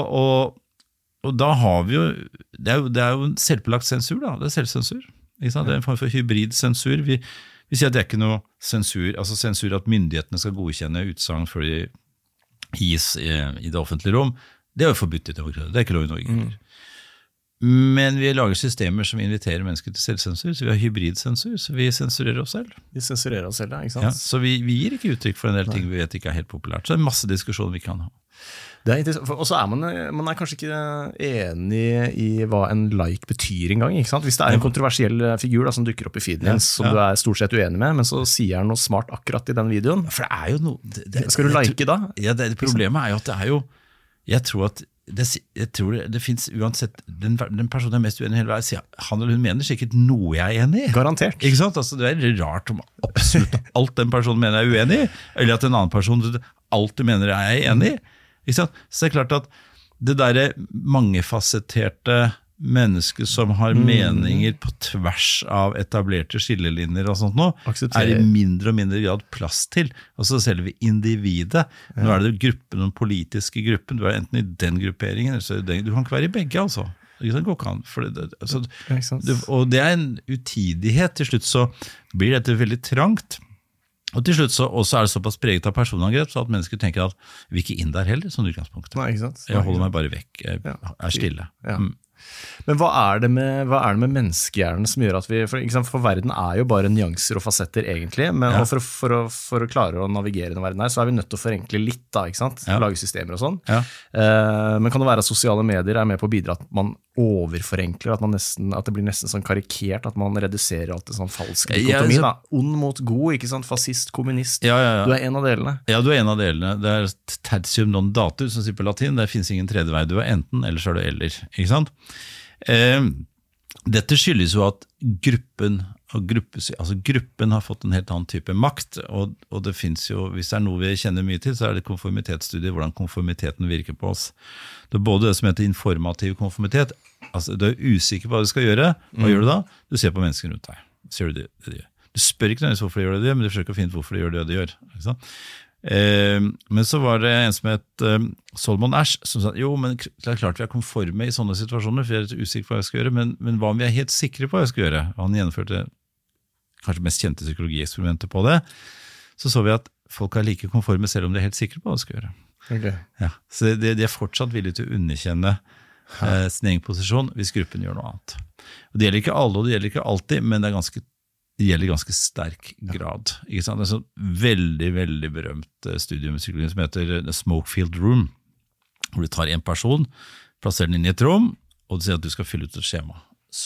Og da har vi jo, det jo en selvpålagt sensur da, det selvsensur. Ikke sant? Det en form for hybrid sensur. Vi sier at det ikke noe sensur, altså sensur at myndighetene skal godkjenne utsagn før de gis i det offentlige rom. Det jo forbudt i demokratiet, det ikke lov i Norge. Men vi lager systemer som inviterer mennesker til selvsensur, så vi har hybridsensur, så vi sensurerer oss selv. Vi sensurerer oss selv, ja, ikke sant? Ja, så vi gir ikke uttrykk for en del ting vi vet ikke helt populært. Så det masse diskusjoner vi kan ha. Det interessant, og så man kanskje ikke enig i hva en like betyr en gang, ikke sant? Hvis det en kontroversiell figur da, som dukker opp i feeden din, som du stort sett uenig med, men så sier han noe smart akkurat i den videoen. For det jo noe... Skal du like da? Ja, problemet jo at det jo... Jeg tror at det finnes uansett den personen mest uenig i hele verden, han eller hun mener sikkert noe jeg enig i. Garantert. Ikke sant? Altså, det rart om absolutt alt den personen mener jeg uenig i, eller at en annen person alt du mener jeg enig i. Ikke sant? Så det klart at det der mangefasetterte mennesket som har meninger på tvers av etablerte skillelinjer og sånt nå, i mindre og mindre grad plass til. Altså selve individet. Nå det gruppen, den politiske gruppen, du enten i den grupperingen, så du kan ikke være i begge altså. Det går ikke an. Og det en utidighet. Til slutt så blir dette veldig trangt. Og til slutt så også det såpass preget av personangrep, så at mennesker tenker at vi ikke inn der heller, som utgangspunkt. Nei, ikke sant? Jeg holder meg bare vekk, jeg stille. Ja. Men hva det med menneskehjernen som gjør at vi, for verden jo bare nyanser og fasetter egentlig, men for å klare å navigere i den verden her, så vi nødt til å forenkle litt da, ikke sant? Lage systemer og sånn. Men kan det være at sosiale medier med på å bidra at man overforenkler, at det blir nesten sånn karikert, at man reduserer alt det sånn falsk dikotomi da? Ond mot god, ikke sant? Fascist, kommunist. Du en av delene. Ja, du en av delene. Det tertium non datur, som sier på latin. Det finnes ingen tredje vei. Du enten, eller så det eller. Ikke sant? Dette skyldes jo at gruppen har fått en helt annen type makt, og det finnes jo, hvis det noe vi kjenner mye til, så det konformitetsstudier, hvordan konformiteten virker på oss. Det både det som heter informativ konformitet, altså du usikker på hva du skal gjøre, hva gjør du da? Du ser på mennesker rundt deg, så gjør du det de gjør. Du spør ikke nødvendigvis hvorfor de gjør det, men du forsøker å finne ut hvorfor de gjør det de gjør. Ikke sant? Men så var det en som het Solomon Asch som sa, jo, men det klart vi konforme i sånne situasjoner, for jeg litt usikker på hva jeg skal gjøre, men hva om vi helt sikre på hva jeg skal gjøre? Og han gjennomførte kanskje mest kjente psykologieksperimenter på det, så vi at folk like konforme selv om de helt sikre på hva de skal gjøre. Okay. Ja, så de fortsatt villige til å underkjenne sin egen posisjon hvis gruppen gjør noe annet. Og det gjelder ikke alle, og det gjelder ikke alltid, men det gjelder i ganske sterk grad. Ikke sant? Det er et veldig, veldig berømt studium i psykologi som heter The Smoke-Filled Room, hvor du tar en person, plasserer den inn i et rom, og du sier at du skal fylle ut et skjema.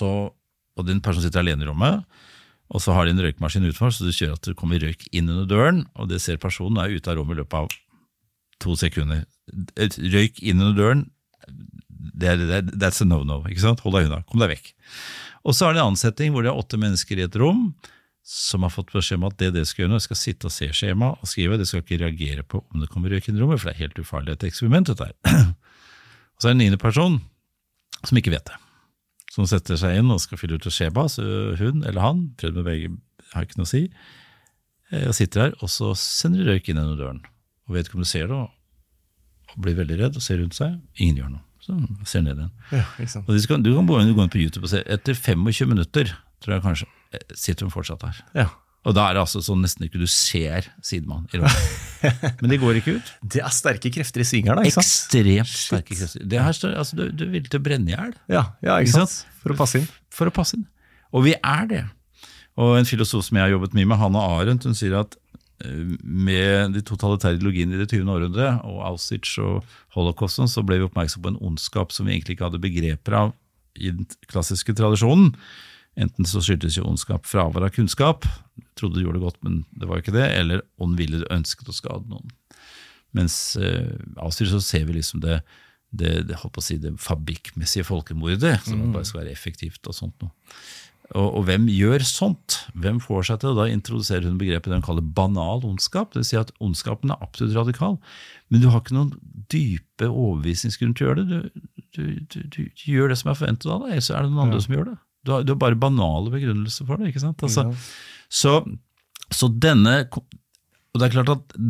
Og den personen sitter alene i rommet, og så har de en røykmaskin utenfor, så du kjører at det kommer røyk inn under døren, og det ser personen er ute av rommet i løpet av 2 sekunder. Et røyk inn under døren, that's a no-no, ikke sant? Hold deg unna, kom deg vekk. Og så har det en annen setting hvor det er 8 mennesker i et rom, som har fått beskjed om at det skal gjøre nå, skal sitte og se skjema og skrive, det skal ikke reagere på om det kommer røyk inn i rommet, for det er helt ufarlig et eksperiment dette her. Og så er det en 9. person som ikke vet det, som setter seg inn og skal fylle ut et skjema, så hun eller han, prøvd med begge, har ikke noe å si, og sitter her, og så sender de røyk inn under døren, og vet ikke om du ser det, og blir veldig redd og ser rundt seg, ingen gjør noe. Så ser ned igjen. Ja, og du kan gå inn på YouTube og se, etter 25 minutter, tror jeg kanskje, sitter hun fortsatt her. Ja. Og da er det altså sånn nesten ikke du ser sidemann i rommet. Men det går ikke ut. Det er sterke krefter i sving her da, ikke sant? Ekstremt sterke krefter. Det her står, altså du vil til å brenne i hjel. Ja, ikke sant? For å passe inn. For å passe inn. Og vi er det. Og en filosof som jeg har jobbet mye med, Hannah Arendt, hun sier at med de totalitære ideologiene i det 20. århundre, og Auschwitz og Holocausten, så ble vi oppmerksom på en ondskap som vi egentlig ikke hadde begreper av i den klassiske tradisjonen. Enten så skyldtes jo ondskap fravær av kunnskap, trodde du gjorde det godt, men det var ikke det, eller ondvilje du ønsket å skade noen. Mens Auschwitz så ser vi liksom det holdt på å si, det fabrikkmessige folkemordet, som bare skal være effektivt og sånt noe. Og hvem gjør sånt? Hvem får seg til? Og da introduserer hun begrepet det hun kaller banal ondskap. Det vil si at ondskapen er absolutt radikal, men du har ikke noen dype overbevisningsgrunn til å gjøre det. Du gjør det som er forventet av deg, så er det noen andre som gjør det. Du har bare banale begrunnelser for det, ikke sant? Altså, så denne, og det er klart at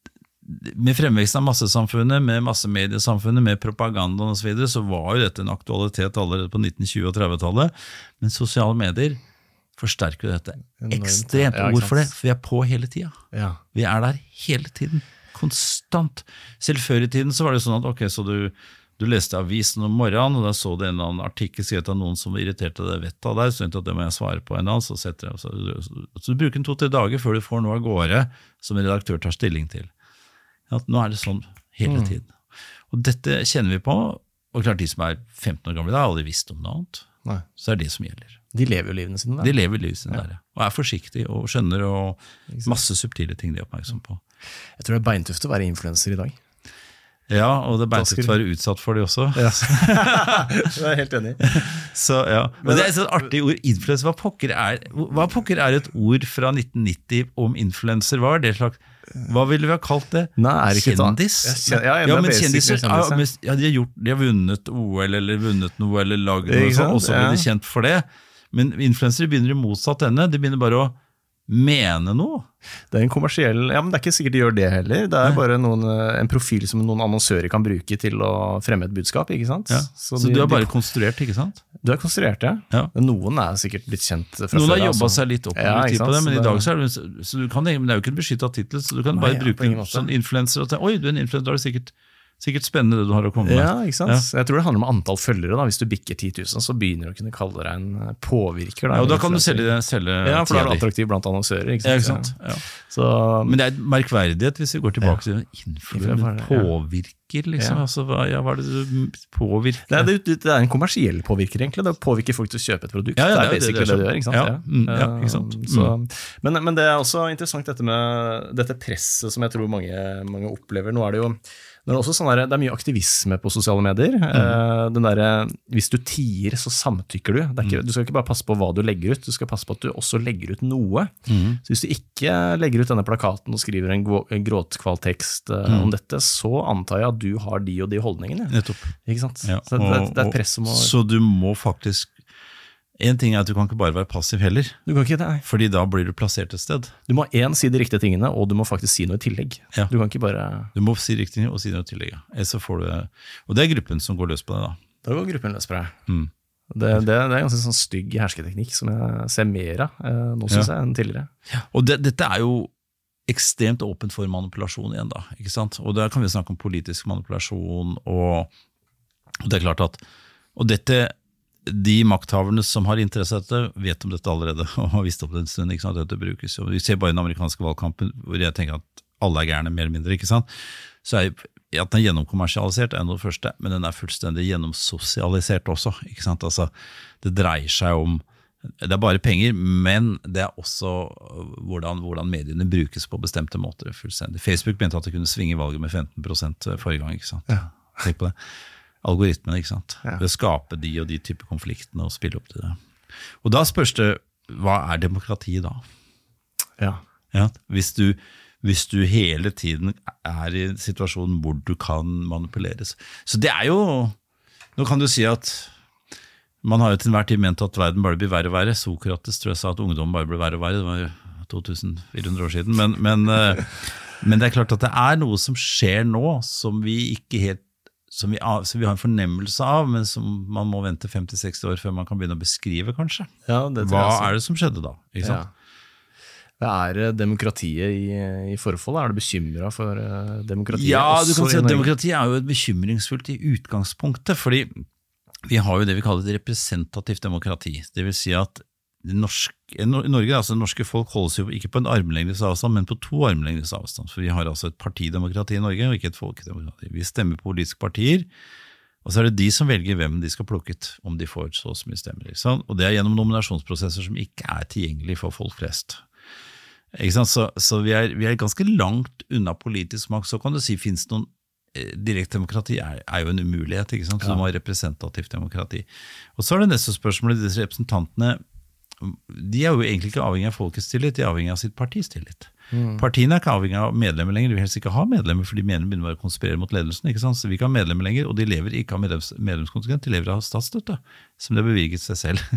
med fremveksten av massesamfunnet, med massemediesamfunnet, med propagandaen og så videre, så var jo dette en aktualitet allerede på 1920- og 30-tallet, men sosiale medier forsterker dette ekstremt. Og hvorfor det? For vi er på hele tiden. Ja. Vi er der hele tiden, konstant. Selv før i tiden så var det sånn at, ok, så du leste avisen om morgenen, og da så du en eller annen artikkel skrevet av noen som irriterte deg vettet av deg, så tenkte at det må jeg svare på en annen, så du bruker 2-3 dager før du får noe av gårde som en redaktør tar stilling til. At nå er det sånn hele tiden. Og dette kjenner vi på, og klart de som er 15 år gamle, har aldri visst om noe annet. Nei. Så er det som gjelder. De lever jo livene sine der. De lever livene sine der, og er forsiktige, og skjønner, og masse subtile ting de er oppmerksom på. Jeg tror det er beintøft å være influencer i dag. Ja, og det er beintøft å være utsatt for det også. Ja. Det er jeg helt enig i. Så, ja. Men det er et artig ord, influencer. Hva pokker er et ord fra 1990 om influencer? Hva ville vi ha kalt det? Nei, er ikke kjendis? Ja, men kjendiser, de har vunnet OL, eller vunnet noe, eller laget noe, og så blir de kjent for det. Men influencer begynner i motsatt ende, de begynner bare å mene noe. Det er en kommersiell, ja, men det er ikke sikkert de gjør det heller. Det er bare en profil som noen annonsører kan bruke til å fremme et budskap, ikke sant? Ja. Så du er bare konstruert, ikke sant? Du er konstruert, ja. Noen er sikkert blitt kjent fra før. Noen har jobbet seg litt opp på det, men i dag så er det, så du kan, men det er jo ikke en beskyttet titel, så du kan bare bruke sånn influencer og tenke, oi, du er en influencer, da er det sikkert spennende det du har å komme med. Ja, ikke sant? Ja. Jeg tror det handler om antall følgere da. Hvis du bikker 10 000, så begynner du å kunne kalle deg en påvirker. Da, ja, og da kan du selge ja, for da er du attraktiv blant annonsører. Ikke sant? Ja, ikke sant? Ja. Så, men det er en merkverdighet hvis vi går tilbake til influencer, påvirker liksom. Altså, hva er det du påvirker? Det er en kommersiell påvirker egentlig. Det påvirker folk til å kjøpe et produkt. Ja, det er basically det du gjør, ikke sant? Ja, ikke sant? Så, men det er også interessant dette med dette presset som jeg tror mange opplever. Nå er det jo også sånn det er mye aktivisme på sosiale medier. Den der, hvis du tier, så samtykker du. Du skal ikke bare passe på hva du legger ut, du skal passe på at du også legger ut noe. Så hvis du ikke legger ut denne plakaten og skriver en gråtkvaltekst om dette, så antar jeg at du har de og de holdningene. Nettopp. Ikke sant? Ja, så det er press som må... Så du må faktisk... En ting er at du kan ikke bare være passiv heller. Du kan ikke det. Fordi da blir du plassert et sted. Du må si de riktige tingene, og du må faktisk si noe i tillegg. Ja. Du kan ikke bare... Du må si riktige ting og si noe i tillegg. Så får du... Og det er gruppen som går løs på det da. Da går gruppen løs på det. Det er en ganske sånn stygg hersketeknikk som jeg ser mer av nå, synes jeg, enn tidligere. Ja. Og dette er jo ekstremt åpent for manipulasjon igjen da, ikke sant? Og der kan vi snakke om politisk manipulasjon, og det er klart at Og de makthaverne som har interesse av dette, vet om dette allerede, og har visst om det en stund, ikke sant, at dette brukes. Og vi ser bare i den amerikanske valgkampen, hvor jeg tenker at alle er gærne, mer eller mindre, ikke sant? Så at den er gjennomkommersialisert noe det første, men den er fullstendig gjennomsosialisert også, ikke sant? Altså, det dreier seg om, det er bare penger, men det er også hvordan mediene brukes på bestemte måter, fullstendig. Facebook mente at det kunne svinge valget med 15% forrige gang, ikke sant? Ja. Tenk på det. Algoritmene, ikke sant? Ja. Ved å skape de og de type konfliktene og spille opp til det. Og da spørs det, hva er demokrati da? Ja. Ja, hvis du hele tiden er i en situasjon hvor du kan manipuleres. Så det er jo, nå kan du si at man har jo til enhver tid ment at verden bare blir verre og verre. Sokrates tror jeg sa at ungdom bare blir verre og verre, det var jo 2400 år siden, men det er klart at det er noe som skjer nå, som vi ikke helt som vi har en fornemmelse av, men som man må vente 50-60 år før man kan begynne å beskrive, kanskje. Ja, hva er det som skjedde da? Ikke sant? Ja. Er demokratiet i forfall? Er du bekymret for demokratiet? Ja, du kan si at demokratiet er jo et bekymringsfullt i utgangspunktet, fordi vi har jo det vi kaller et representativt demokrati. Det vil si at i Norge, altså norske folk holdes jo ikke på en armlengdes avstand, men på 2 armlengdes avstand. For vi har altså et partidemokrati i Norge, og ikke et folkedemokrati. Vi stemmer på politiske partier, og så er det de som velger hvem de skal plukket, om de får så mye stemmer. Ikke sant? Og det er gjennom nominasjonsprosesser som ikke er tilgjengelig for folk flest. Ikke sant? Så vi er ganske langt unna politisk makt. Så kan du si, finnes det noen direkte demokrati er jo en umulighet, ikke sant? Så du må ha representativt demokrati. Og så er det neste spørsmålet, disse representantene, de er jo egentlig ikke avhengig av folkets tillit, de er avhengig av sitt partis tillit. Partiene er ikke avhengig av medlemmer lenger, de vil helst ikke ha medlemmer, fordi medlemmer begynner å konspirere mot ledelsen, ikke sant? Så vi ikke har medlemmer lenger, og de lever ikke av medlemskontingent, de lever av statsstøtte, som de har bevilget seg selv.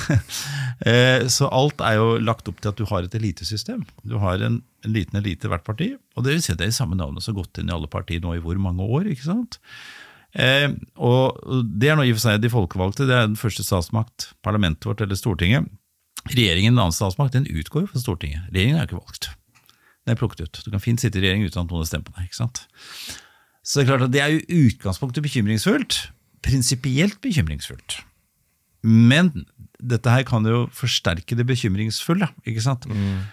Så alt er jo lagt opp til at du har et elitesystem. Du har en liten elite hvert parti, og det vil si at det er i samme navnet som gått inn i alle partier nå i hvor mange år, ikke sant? Og det er nå i og for seg de folkevalgte, det er den første statsmakt, parlamentet vårt eller Stortinget. Regjeringen, den annen statsmakt, den utgår fra Stortinget. Regjeringen er ikke valgt. Den er plukket ut. Du kan fint sitte i regjering uten at noen stemmer på deg, ikke sant? Så det er klart at det er jo utgangspunktet bekymringsfullt, prinsipielt bekymringsfullt. Men dette her kan jo forsterke det bekymringsfulle, ikke sant?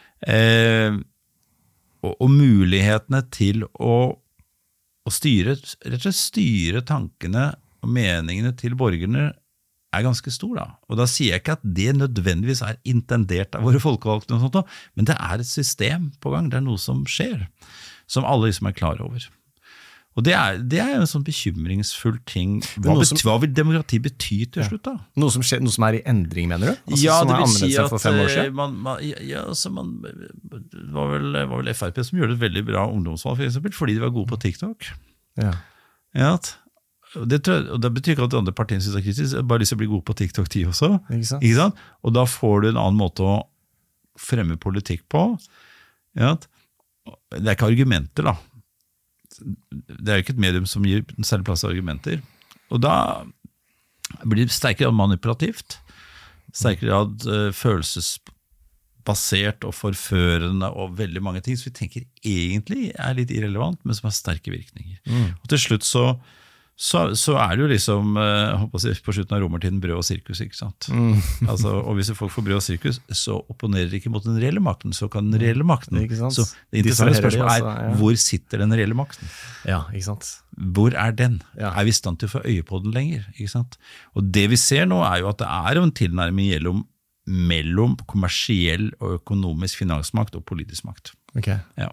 Og mulighetene til å styre, rett og slett styre tankene og meningene til borgerne er ganske stor da. Og da sier jeg ikke at det nødvendigvis er intendert av våre folkevalgte, og sånt, men det er et system på gang, det er noe som skjer, som alle liksom er klar over. Og det er en sånn bekymringsfull ting. Hva vil demokrati bety til slutt da? Noe som er i endring, mener du? Altså, ja, det vil si at for 5 år siden. Det var vel FRP som gjorde et veldig bra ungdomsvalg, for eksempel, fordi de var gode på TikTok. Ja. Og det betyr ikke at de andre partiene synes det er kritisk, bare lyst til å bli god på TikTok 10 også. Ikke sant? Og da får du en annen måte å fremme politikk på. Ja. Det er ikke argumenter da. Det er ikke et medium som gir særlig plass til argumenter. Og da blir det sterkere manipulativt, sterkere følelsesbasert og forførende og veldig mange ting som vi tenker egentlig er litt irrelevant, men som har sterke virkninger. Og til slutt så er det jo liksom, på slutten av romertiden, brød og sirkus, ikke sant? Altså, og hvis folk får brød og sirkus, så opponerer de ikke mot den reelle makten, så kan den reelle makten. Så det interessante spørsmålet er, hvor sitter den reelle makten? Ja, ikke sant? Hvor er den? Er vi i stand til å få øye på den lenger? Ikke sant? Og det vi ser nå er jo at det er en tilnærming mellom kommersiell og økonomisk finansmakt og politisk makt. Ja.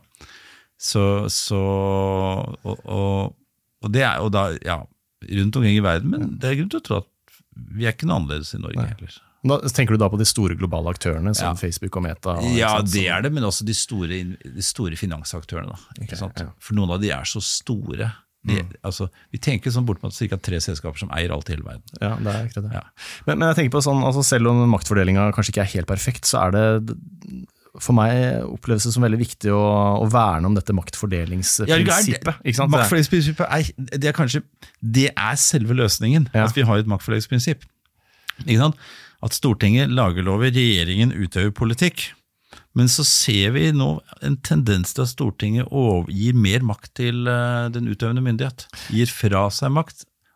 Og det er jo da, rundt omkring i verden, men det er grunn til å tro at vi er ikke noe annerledes i Norge heller. Da, tenker du da på de store globale aktørene, som Facebook og Meta? Og det er det, men også de store finansaktørene. Da, ikke sant? For noen av de er så store. Altså, vi tenker sånn bort på at ca. 3 selskaper som eier alt i hele verden. Ja, det er ikke det. Men jeg tenker på sånn, altså selv om maktfordelingen kanskje ikke er helt perfekt, så er det for meg oppleves det som veldig viktig å verne om dette maktfordelingsprinsippet. Maktfordelingsprinsippet det er selve løsningen, at vi har et maktfordelingsprinsipp. Ikke sant? At Stortinget lager lover, regjeringen utøver politikk, men så ser vi nå en tendens til at Stortinget gir mer makt til den utøvende myndighet, gir fra seg makt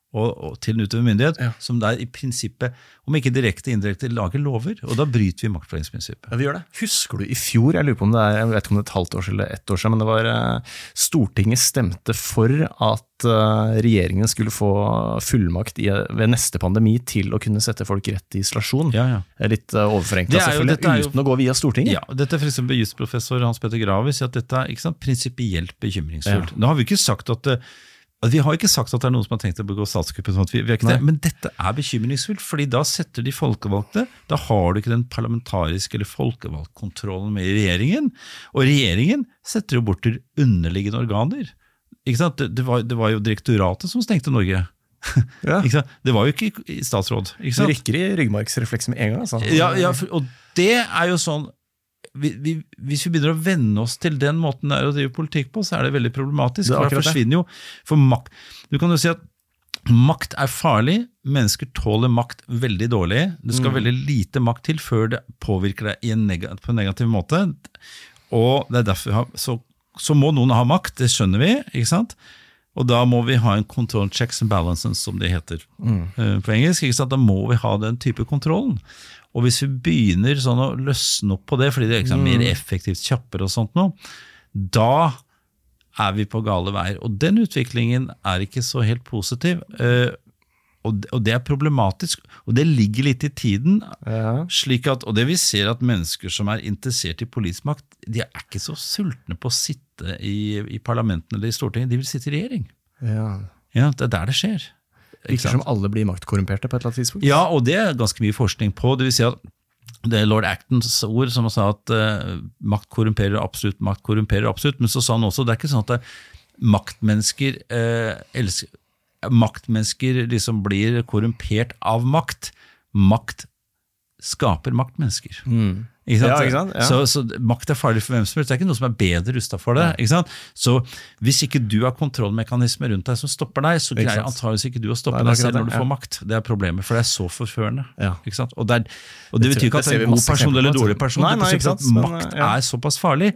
og til en utøvende myndighet, som der i prinsippet, om ikke direkte indirekte, lager lover, og da bryter vi maktfordelingsprinsippet. Ja, vi gjør det. Husker du i fjor, jeg lurer på om jeg vet ikke om det et halvt år eller ett år siden, men det var Stortinget stemte for at regjeringen skulle få fullmakt ved neste pandemi til å kunne sette folk rett i isolasjon. Litt overforenklet selvfølgelig, uten å gå via Stortinget. Ja, dette for eksempel jusprofessor Hans Petter Graver sier at dette er prinsipielt bekymringsfullt. Nå har vi ikke sagt at vi har ikke sagt at det er noen som har tenkt å begå statskupp, men dette er bekymringsfullt, fordi da setter de folkevalgte, da har du ikke den parlamentariske eller folkevalgtkontrollen med regjeringen, og regjeringen setter jo bort til underliggende organer. Ikke sant? Det var jo direktoratet som stengte Norge. Det var jo ikke i statsråd. Ikke sant? Det rykker i ryggmargsrefleks med en gang. Altså. Ja, og det er jo sånn, hvis vi begynner å vende oss til den måten der å drive politikk på, så er det veldig problematisk. For det forsvinner jo for makt. Du kan jo si at makt er farlig, mennesker tåler makt veldig dårlig, det skal veldig lite makt til før det påvirker deg på en negativ måte, og det er derfor så må noen ha makt, det skjønner vi, ikke sant? Og da må vi ha en control checks and balances, som det heter på engelsk, ikke sant? Da må vi ha den type kontrollen. Og hvis vi begynner sånn å løsne opp på det, fordi det er mer effektivt, kjappere og sånt nå, da er vi på gale veier. Og den utviklingen er ikke så helt positiv, og det er problematisk, og det ligger litt i tiden, slik at, og det vi ser at mennesker som er interessert i politisk makt, de er ikke så sultne på å sitte i parlamenten eller i Stortinget, de vil sitte i regjering. Ja, det er der det skjer. Ikke som alle blir maktkorrumperte på et eller annet tidspunkt. Ja, og det er ganske mye forskning på. Det vil si at det er Lord Actons ord som sa at makt korrumperer absolutt, men så sa han også, det er ikke sånn at maktmennesker liksom blir korrumpert av makt. Makt skaper maktmennesker. Ikke sant? Så makt er farlig for hvem som helst. Det er ikke noe som er bedre rustet for det. Ikke sant? Så hvis ikke du har kontrollmekanismer rundt deg som stopper deg, så greier antageligvis ikke du å stoppe deg selv når du får makt. Det er problemet, for det er så forførende. Ikke sant? Og det betyr ikke at det er en god person eller dårlig person. Det betyr at makt er såpass farlig.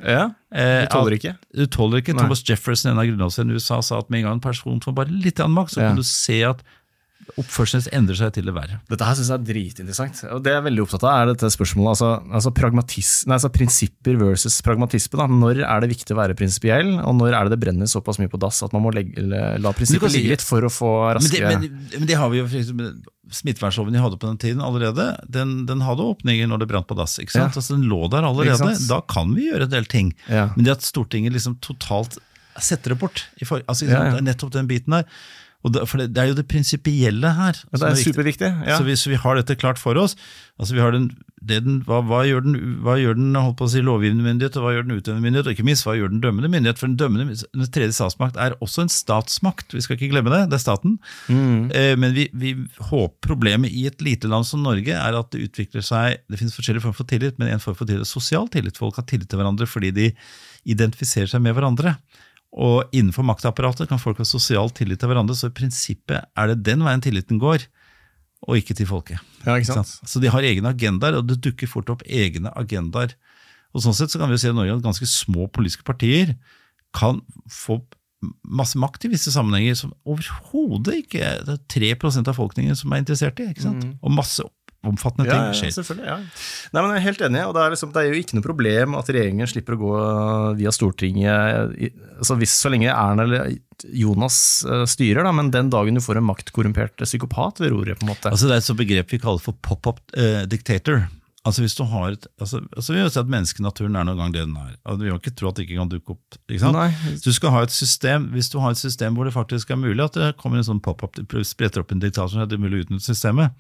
Du tåler ikke. Thomas Jefferson, en av grunnlovslederne i USA, sa at med en gang en person får bare litt annen makt, så kan du se at oppførselen endrer seg til det verre. Dette her synes jeg er dritinteressant, og det jeg er veldig opptatt av er dette spørsmålet, altså prinsipper versus pragmatisme. Da. Når er det viktig å være prinsipiell, og når er det brenner såpass mye på dass at man må la prinsippet ligge litt for å få raske... Men det har vi jo, for eksempel, smittevernloven de hadde på den tiden allerede, den hadde åpninger når det brant på dass, ikke sant? Altså, den lå der allerede, da kan vi gjøre en del ting, men det at Stortinget liksom totalt setter det bort, nettopp den biten her, for det er jo det prinsipielle her. Det er superviktig. Så vi har dette klart for oss. Altså vi har hva gjør den holdt på å si, lovgivende myndighet, og hva gjør den utøvende myndighet, og ikke minst, hva gjør den dømmende myndighet? For den tredje statsmakt er også en statsmakt. Vi skal ikke glemme det, det er staten. Men vi håper problemet i et lite land som Norge er at det utvikler seg, det finnes forskjellige former for tillit, men en form for tillit, sosial tillit. Folk har tillit til hverandre fordi de identifiserer seg med hverandre. Og innenfor maktapparatet kan folk ha sosial tillit til hverandre, så i prinsippet er det den veien tilliten går, og ikke til folket. Ja, ikke sant? Så de har egne agendaer, og det dukker fort opp egne agendaer. Og sånn sett så kan vi jo se i Norge at ganske små politiske partier kan få masse makt i visse sammenhenger som overhodet ikke det er 3% av folkeningen som er interessert i, ikke sant? Og masse omfattende ting skjer. Ja, selvfølgelig, Nei, men jeg er helt enig, og det er jo ikke noe problem at regjeringen slipper å gå via Stortinget, så lenge Erna eller Jonas styrer, men den dagen du får en maktkorrumpert psykopat ved roret, på en måte. Altså det er et så begrep vi kaller for pop-up dictator. Altså hvis du har vi har sett at menneskenaturen er noen gang det den er. Vi har ikke tro at det ikke kan dukke opp, ikke sant? Nei. Så du skal ha et system, hvis du har et system hvor det faktisk er mulig at det kommer en sånn pop-up, spretter opp en diktator som er det mulig uten systemet,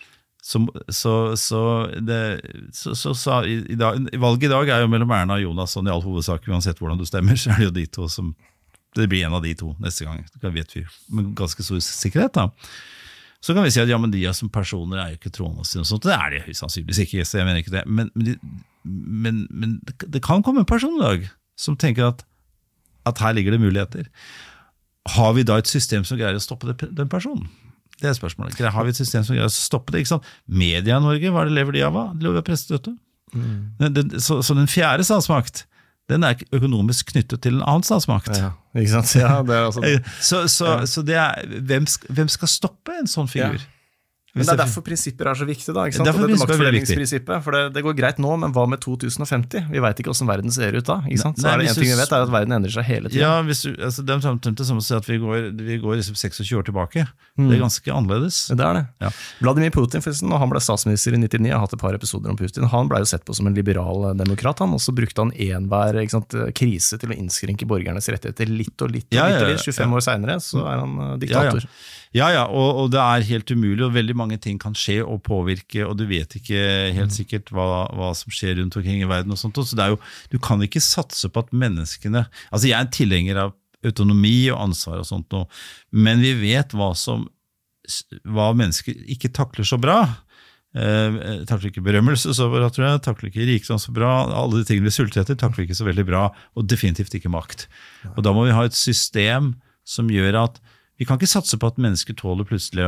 I valget i dag er jo mellom Erna og Jonas, sånn i all hovedsak, uansett hvordan du stemmer, så er det jo de to som, det blir en av de to neste gang, det vet vi med ganske stor sikkerhet da. Så kan vi si at ja, men de som personer er jo ikke troende og sånt, det er de sannsynligvis ikke, så jeg mener ikke det, men det kan komme en person i dag som tenker at her ligger det muligheter. Har vi da et system som greier å stoppe den personen? Det er spørsmålet. Har vi et system som greier å stoppe det? Ikke sant? Media i Norge, hva er det lever de av? De lever av pressestøtte. Så den fjerde statsmakt, den økonomisk knyttet til en annen statsmakt. Ja, ikke sant? Ja, det altså det. Så det hvem skal stoppe en sånn figur? Ja. Men det derfor prinsipper så viktige da, ikke sant? Derfor dette maktfordelingsprinsippet, for det går greit nå, men hva med 2050? Vi vet ikke hvordan verden ser ut da, ikke sant? Så det en ting vi vet at verden endrer seg hele tiden. Ja, altså, det som å si at vi går liksom 26 år tilbake. Det ganske annerledes. Det det. Ja. Vladimir Putin, forresten, når han ble statsminister i 99, jeg har hatt et par episoder om Putin, han ble jo sett på som en liberal demokrat, og så brukte han enhver krise til å innskrenke borgernes rettigheter litt og litt. 25 år senere, så han diktator. Ja, og det helt umulig, og veldig mange ting kan skje og påvirke, og du vet ikke helt sikkert hva som skjer rundt omkring i verden og sånt, så det jo, du kan ikke satse på at menneskene, altså jeg en tilhenger av autonomi og ansvar og sånt nå, men vi vet hva mennesker ikke takler så bra, takler ikke berømmelse så bra, tror jeg, takler ikke rikdom så bra, alle de tingene vi sulter etter takler ikke så veldig bra, og definitivt ikke makt. Og da må vi ha et system som gjør at vi kan ikke satse på at mennesker tåler plutselig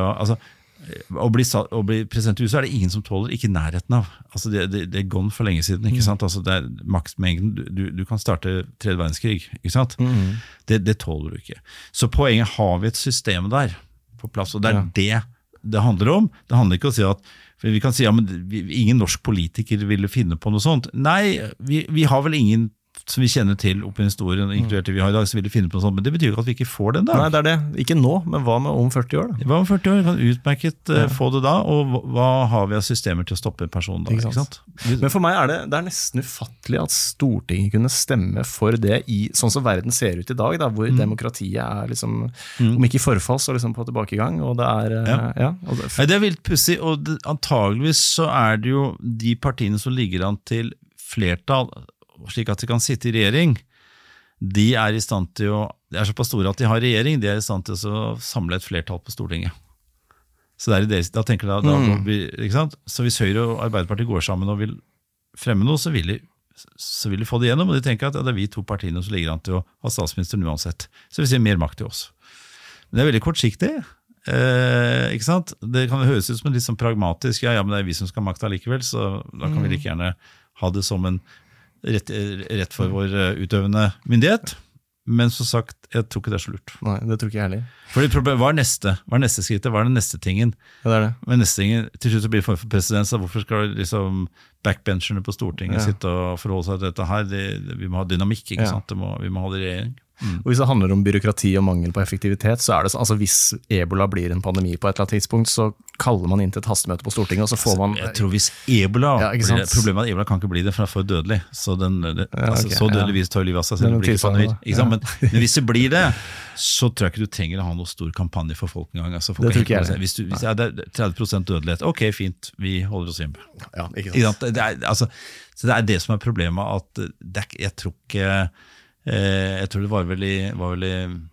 å bli president i USA det ingen som tåler, ikke nærheten av. Altså det gone for lenge siden, ikke sant? Altså det maktmengden, du kan starte 3. verdenskrig, ikke sant? Det tåler du ikke. Så poenget har vi et system der på plass, og det handler om. Det handler ikke om å si at for vi kan si, men ingen norsk politiker ville finne på noe sånt. Nei, vi har vel ingen som vi kjenner til oppe i historien, inkludert det vi har i dag, så vil vi finne på noe sånt, men det betyr ikke at vi ikke får den da. Nei, det det. Ikke nå, men hva med om 40 år da? Hva om 40 år? Kan utmerket få det da, og hva har vi av systemer til å stoppe en person da, ikke sant? Men for meg det nesten ufattelig at Stortinget kunne stemme for det i, sånn som verden ser ut i dag, da, hvor demokratiet liksom, om ikke i forfall, så liksom på tilbakegang, og det det vilt pussig, og antageligvis så det jo de partiene som ligger an til flertall, slik at de kan sitte i regjering, de i stand til å, de såpass store at de har regjering, de i stand til å samle et flertall på Stortinget. Så da tenker jeg, ikke sant? Så hvis Høyre og Arbeiderpartiet går sammen og vil fremme noe, så vil de få det gjennom, og de tenker at det vi 2 partiene som ligger an til å ha statsministeren uansett. Så vi sier mer makt til oss. Men det veldig kortsiktig, ikke sant? Det kan høres ut som en litt sånn pragmatisk, men det vi som skal ha makta likevel, så da kan vi like gjerne ha det som en rett for vår utøvende myndighet, men som sagt, jeg tror ikke det så lurt. Nei, det tror ikke jeg heller. Fordi hva neste skrittet? Hva den neste tingen? Ja, det det. Men neste tingen, til slutt blir det for president, så hvorfor skal liksom backbencherne på Stortinget sitte og forholde seg til dette her? Vi må ha dynamikk, ikke sant? Vi må ha det i regjering. Og hvis det handler om byråkrati og mangel på effektivitet, så det sånn, altså hvis Ebola blir en pandemi på et eller annet tidspunkt, så kaller man inn til et hastemøte på Stortinget, og så får man... Jeg tror hvis Ebola, problemet at Ebola kan ikke bli det, for den er for dødelig, så så dødelig vis tar livet av seg selv, det blir ikke pandemi. Men hvis det blir det, så tror jeg ikke du trenger å ha noe stor kampanje for folk en gang. Altså, det tror ikke jeg. Hvis det 30% dødelighet, ok, fint, vi holder oss hjemme. Ja, ikke sant. Så det det som problemet, at jeg tror ikke... Jeg tror det var vel i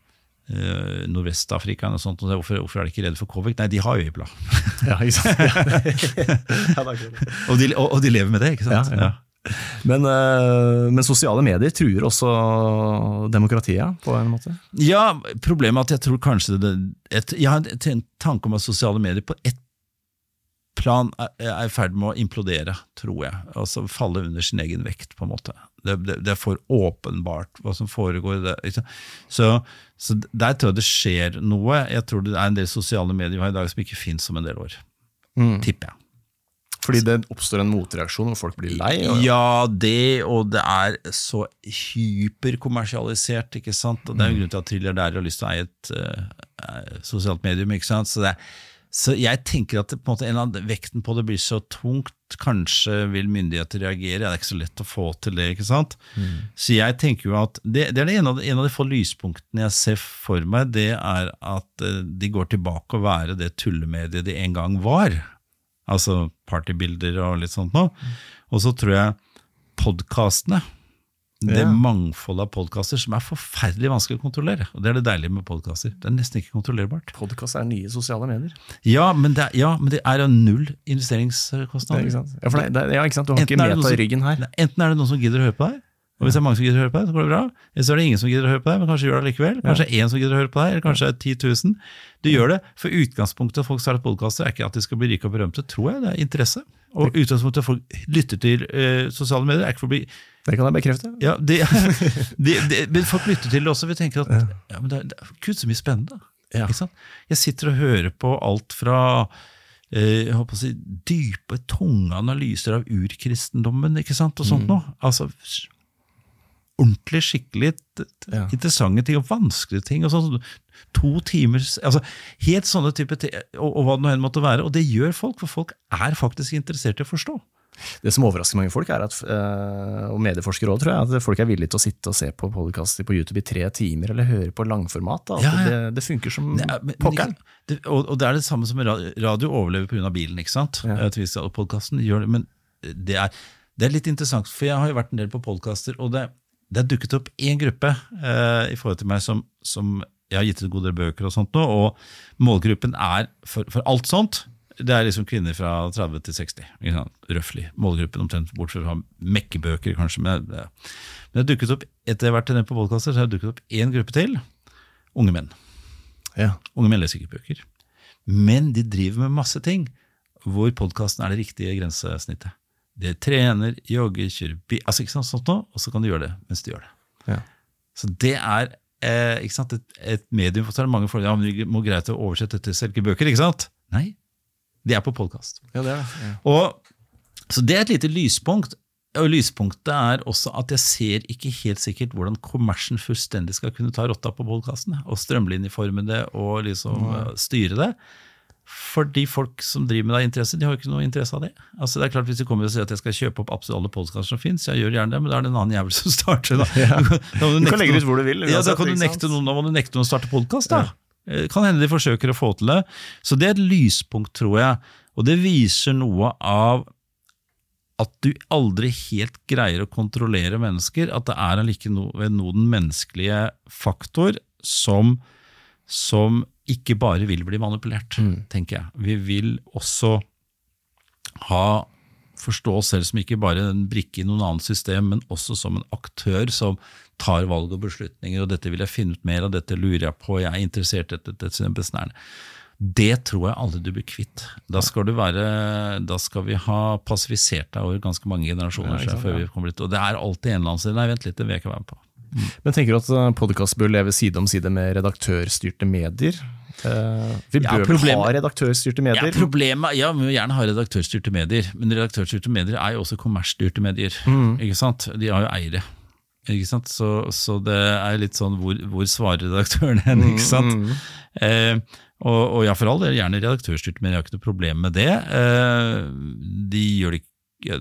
Nordvest-Afrika og sånt, og hvorfor de ikke redde for COVID? Nei, de har jo Ebola. Ja, ikke sant? og de lever med det, ikke sant? Ja. Men sosiale medier truer også demokratiet på en måte? Ja, problemet jeg tror kanskje jeg har en tanke om at sosiale medier på ett plan i ferd med å implodere, tror jeg. Altså falle under sin egen vekt, på en måte. Det for åpenbart hva som foregår. Så der tror jeg det skjer noe. Jeg tror det en del sosiale medier vi har i dag som ikke finnes om en del år. Tipper jeg. Fordi det oppstår en motreaksjon hvor folk blir lei? Ja, og det så hyperkommersialisert, ikke sant? Og det jo grunn til at Thriller der har lyst til å eie et sosialt medium, ikke sant? Så jeg tenker at på en måte en av vekten på det blir så tungt, kanskje vil myndigheter reagere, det ikke så lett å få til det, ikke sant? Så jeg tenker jo at det en av de få lyspunktene jeg ser for meg, det at de går tilbake og være det tullemediet de en gang var, altså partybilder og litt sånt nå, og så tror jeg podcastene, det mangfold av podcaster som forferdelig vanskelig å kontrollere, og det det deilige med podcaster, det nesten ikke kontrollerbart. Podcast nye sosiale medier. Ja, men det jo null investeringskostnader. Ikke sant? Ja, for ikke sant? Du har ikke meta i ryggen her. Enten det noen som gidder å høre på deg, og hvis det mange som gidder å høre på deg, så går det bra. Eller så det ingen som gidder å høre på deg, men kanskje gjør det likevel. Kanskje en som gidder å høre på deg, eller kanskje 10 000. Du gjør det, for utgangspunktet at folk starter podcaster ikke at de skal bli rike og berømte, tror jeg, det interesse. Og utgangspunktet at folk lytter til sosiale medier ikke for å bli Det kan jeg bekrefte. Ja, men folk lytter til det også, vi tenker at ja, men det er så mye spennende. Ja. Ikke sant? Jeg sitter og hører på alt fra jeg håper å si, dype, tunge analyser av urkristendommen, ikke sant, og sånt noe. Altså, ordentlig, skikkelig interessante ting, og vanskelige ting, og sånn, 2 timer, altså, helt sånne type ting, og hva det nå enn måtte være, og det gjør folk, for folk er faktisk interessert i å forstå. Det som overrasker mange folk at, og medieforskere også, tror jeg, at folk er villige til å sitte og se på podcaster på YouTube i 3 timer, eller høre på langformat. Det funker som pokkeren. Og det er det samme som radio overlever på grunn av bilen, ikke sant? Og podcasten gjør det, men det er litt interessant, for jeg har jo vært en del på podcaster, og det er dukket opp en gruppe i forhold til meg som jeg har gitt ut gode bøker og sånt nå, og målgruppen er for alt sånt. Det er liksom kvinner fra 30 til 60, røffelig. Målgruppen omtrent bort fra mekkebøker, kanskje. Men det har dukket opp, etter jeg har vært nede på podcaster, så har det dukket opp en gruppe til, unge menn. Ja. Unge menn leser ikke bøker. Men de driver med masse ting, hvor podcasten er det riktige grensesnittet. De trener, jogger, kjører bil, altså ikke sant, sånt nå, og så kan de gjøre det mens de gjør det. Ja. Så det er ikke sant, et medium, for så er det mange folk, ja, men det må greit å oversette til selge bøker, ikke sant? Nei. Det er på podcast. Ja, det er det. Ja. Så det er et lite lyspunkt, og lyspunktet er også at jeg ser ikke helt sikkert hvordan kommersen fullstendig skal kunne ta rotta på podcasten, og strømlinjeforme det, og liksom styre det. For de folk som driver med deg interesse, de har jo ikke noe interesse av det. Altså det er klart, hvis du kommer og sier at jeg skal kjøpe opp absolutt alle podcaster som finnes, jeg gjør gjerne det, men da er det en annen jævel som starter. Da. Ja. Du kan legge ut hvor du vil. Ja, da kan du nekte noen, da må du nekte noen å starte podcast da. Ja. Kan hende de forsøker å få til det. Så det er et lyspunkt, tror jeg. Og det viser noe av at du aldri helt greier å kontrollere mennesker, at det er allikevel den menneskelige faktor som ikke bare vil bli manipulert, tenker jeg. Vi vil også forstå oss selv som ikke bare en brikke i noen annen system, men også som en aktør som tar valg og beslutninger, og dette vil jeg finne ut mer av, dette lurer jeg på, jeg er interessert i dette. Det tror jeg aldri du blir kvitt. Da skal vi ha passifisert deg over ganske mange generasjoner før vi kommer dit, og det er alltid en eller annen sted. Nei, vent litt, det vil jeg ikke være med på. Men tenker du at podcast bør leve side om side med redaktørstyrte medier? Vi bør ha redaktørstyrte medier? Ja, vi må gjerne ha redaktørstyrte medier, men redaktørstyrte medier er jo også kommersstyrte medier, ikke sant? De har jo eiere. Ikke sant? Så det er litt sånn hvor svarer redaktøren hen, ikke sant? Og ja, for all del, gjerne redaktørstyrt, men jeg har ikke noe problem med det. De gjør det ikke,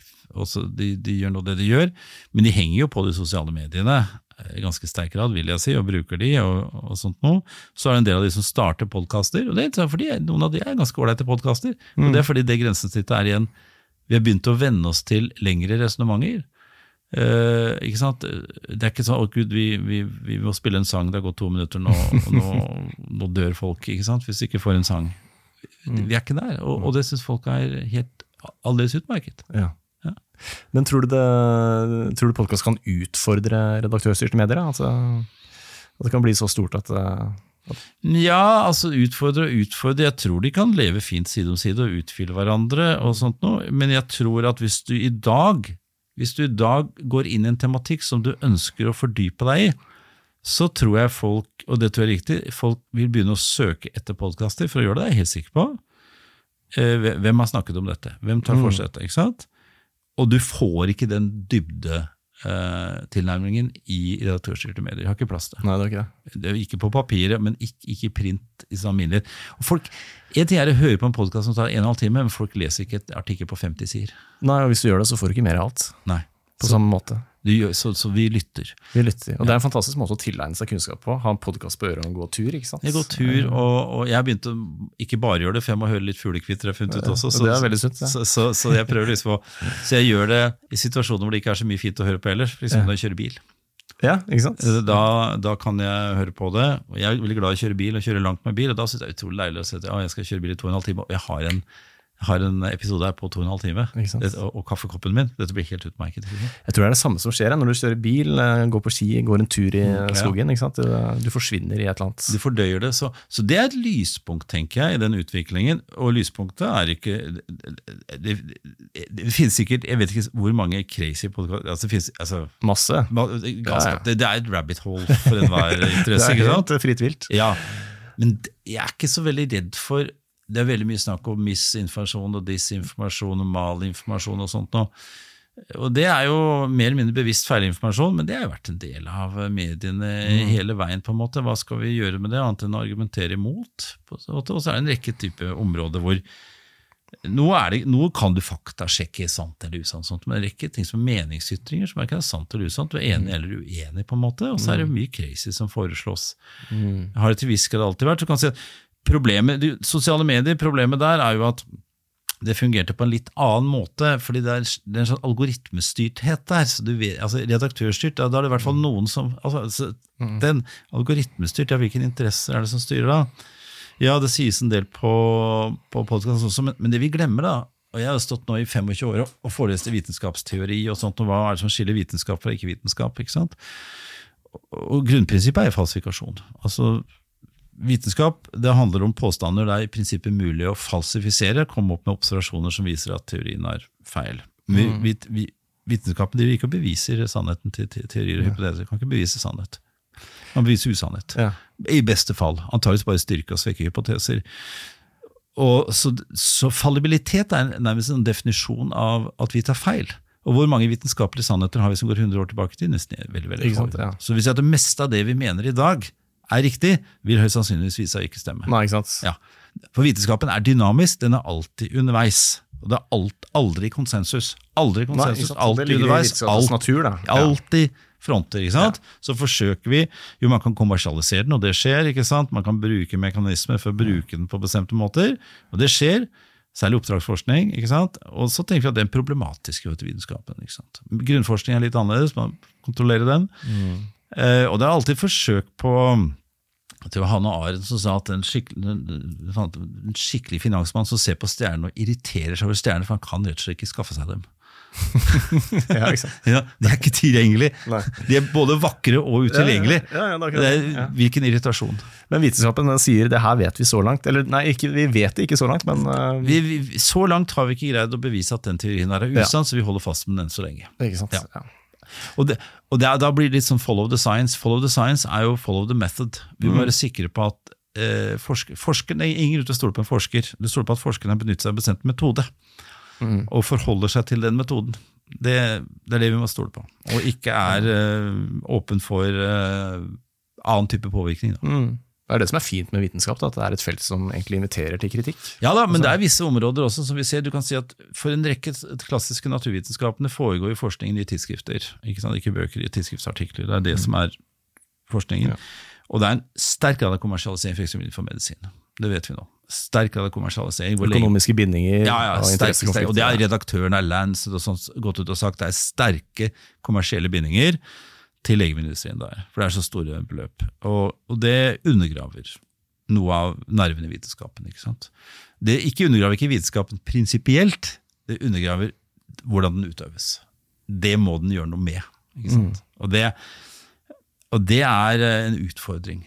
de gjør noe det de gjør, men de henger jo på de sosiale mediene i ganske sterk grad, vil jeg si, og bruker de og sånt noe. Så er det en del av de som starter podcaster, og det er fordi noen av de er ganske ålreite podcaster, og det er fordi det grensesnittet er igjen, vi har begynt å vende oss til lengre resonementer. Ikke sant? Det er ikke sånn, Gud, vi må spille en sang, det har gått 2 minutter nå, og nå dør folk, ikke sant? Hvis vi ikke får en sang. Vi er ikke der, og det synes folk er helt aldeles utmerket. Ja. Men tror du podcast kan utfordre redaktørstyrte medier? Altså, at det kan bli så stort at ja, altså utfordre, jeg tror de kan leve fint side om side og utfylle hverandre og sånt noe, men jeg tror at hvis du i dag går inn i en tematikk som du ønsker å fordype deg i, så tror jeg folk, og det tror jeg er riktig, folk vil begynne å søke etter podcaster for å gjøre det, jeg er helt sikker på. Hvem har snakket om dette? Hvem tar for seg dette, ikke sant? Og du får ikke den dybde tilnærmingen i redaktørstyrte medier. Jeg har ikke plass til. Nei, det er ikke det. Det er ikke på papiret, men ikke print i sånn alminnelig. Og folk, en ting er å høre på en podcast som tar 1,5 time, men folk leser ikke et artikkel på 50 sider. Nei, og hvis du gjør det, så får du ikke mer av alt. Nei. På samme måte. Så vi lytter. Vi lytter, og det er en fantastisk måte å tilegne seg kunnskap på. Ha en podcast på øret og gå tur, ikke sant? Jeg går tur, og jeg har begynt å ikke bare gjøre det, for jeg må høre litt fuglekvitter jeg har funnet ut også. Det er veldig sunt, ja. Så jeg prøver liksom så jeg gjør det i situasjoner hvor det ikke er så mye fint å høre på ellers, liksom når jeg kjører bil. Ja, ikke sant? Da kan jeg høre på det, og jeg er veldig glad i å kjøre bil og kjøre langt med bil, og da synes jeg det er utrolig deilig å si at jeg skal kjøre bil i 2,5 timer, og jeg har en episode her på 2,5 timer, og kaffekoppen min, dette blir helt utmerket. Jeg tror det er det samme som skjer når du kjører bil, går på ski, går en tur i skogen, ikke sant? Du forsvinner i et eller annet. Du fordøyer det, så det er et lyspunkt, tenker jeg, i den utviklingen, og lyspunktet er ikke, det finnes sikkert, jeg vet ikke hvor mange crazy podcaster, altså det finnes, Masse. Det et rabbit hole for enhver interesse, ikke sant? Det fritt vilt. Ja, men jeg ikke så veldig redd for, det veldig mye snakk om misinformasjon og disinformasjon og malinformasjon og sånt nå, og det jo mer eller mindre bevisst feilinformasjon, men det har jo vært en del av mediene hele veien på en måte. Hva skal vi gjøre med det, annet enn å argumentere imot? Og så det en rekke typer områder hvor noe kan du faktasjekke sant eller usant, sånt, men en rekke ting som meningsytringer som ikke sant eller usant, du enig eller uenig på en måte, og så det mye crazy som foreslås. Har det til viss grad alltid vært, så kan jeg si at sosiale medier, problemet der jo at det fungerte på en litt annen måte, fordi det en sånn algoritmestyrthet der, så du vet, altså redaktørstyrt, da det I hvert fall noen som, den algoritmestyrt, hvilken interesser det som styrer da? Ja, det sies en del på podcast også, men det vi glemmer da, og jeg har stått nå I 25 år og forelest I vitenskapsteori og sånt, og hva det som skiller vitenskap fra ikke-vitenskap, ikke sant? Og grunnprinsippet falsifikasjon, altså vitenskap, det handler om påstander det I prinsippet mulig å falsifisere, komme opp med observasjoner som viser at teorien feil. Vitenskapen driver ikke og beviser sannheten til teorier og hypoteser, kan ikke bevise sannhet. Man beviser usannhet. Ja. I beste fall, antageligvis bare styrke og svekke hypoteser. Og så fallibilitet nærmest en definisjon av at vi tar feil. Og hvor mange vitenskapelige sannheter har vi som går 100 år tilbake til? Nesten veldig, veldig få. Ja. Så hvis det meste av det vi mener I dag riktig, vil høyst sannsynligvis vise seg ikke stemme. Nei, ikke sant? Ja. For vitenskapen dynamisk, den alltid underveis. Og det aldri konsensus. Aldri konsensus, Nei, alltid underveis. Natur, da. Alltid fronter, ikke sant? Ja. Så forsøker vi, man kan kommersialisere den, og det skjer, ikke sant? Man kan bruke mekanismer for å bruke den på bestemte måter, og det skjer, særlig oppdragsforskning, ikke sant? Og så tenker vi at det en problematisk i vitenskapen, ikke sant? Grunnforskning litt annerledes, man kontrollerer den. Og det alltid forsøk på til Hanne Arendt som sa at en skikkelig finansmann som ser på stjernene og irriterer seg over stjernene, for han kan rett og slett ikke skaffe seg dem. Ja, ikke sant? Ja, de ikke tilgjengelig. Nei. De både vakre og utilgjengelig. Ja, hvilken irritasjon. Men vitenskapen sier det her vet vi så langt, eller nei, vi vet det ikke så langt, men så langt har vi ikke greid å bevise at den teorien usann, så vi holder fast med den så lenge. Ikke sant? Ja. Og da blir det litt sånn follow the science. Follow the science jo follow the method. Vi må være sikre på at forskeren, ingen ute stoler på en forsker. Du stoler på at forskeren har benyttet seg av en bestemt metode, og forholder seg til den metoden. Det det vi må stole på. Og ikke åpen for annen type påvirkning. Da. Det det som fint med vitenskap, da, at det et felt som egentlig inviterer til kritikk. Ja da, men det visse områder også som vi ser. Du kan si at for en rekke klassiske naturvitenskapene foregår I forskningen I tidsskrifter. Ikke sant? Ikke bøker, I tidsskriftsartikler. Det det som forskningen. Ja. Og det en sterk grad av kommersialisering for eksempel for medisin. Det vet vi nå. Sterk grad av kommersialisering. Økonomiske bindinger. Ja, sterk. Og det redaktøren Lancet og sånt gått ut og sagt, det sterke kommersielle bindinger til legemiddelindustrien der, for det så store beløp. Og det undergraver noe av nerven I vitenskapen, ikke sant? Det ikke undergraver ikke vitenskapen prinsipielt, det undergraver hvordan den utøves. Det må den gjøre noe med, ikke sant? Og det en utfordring,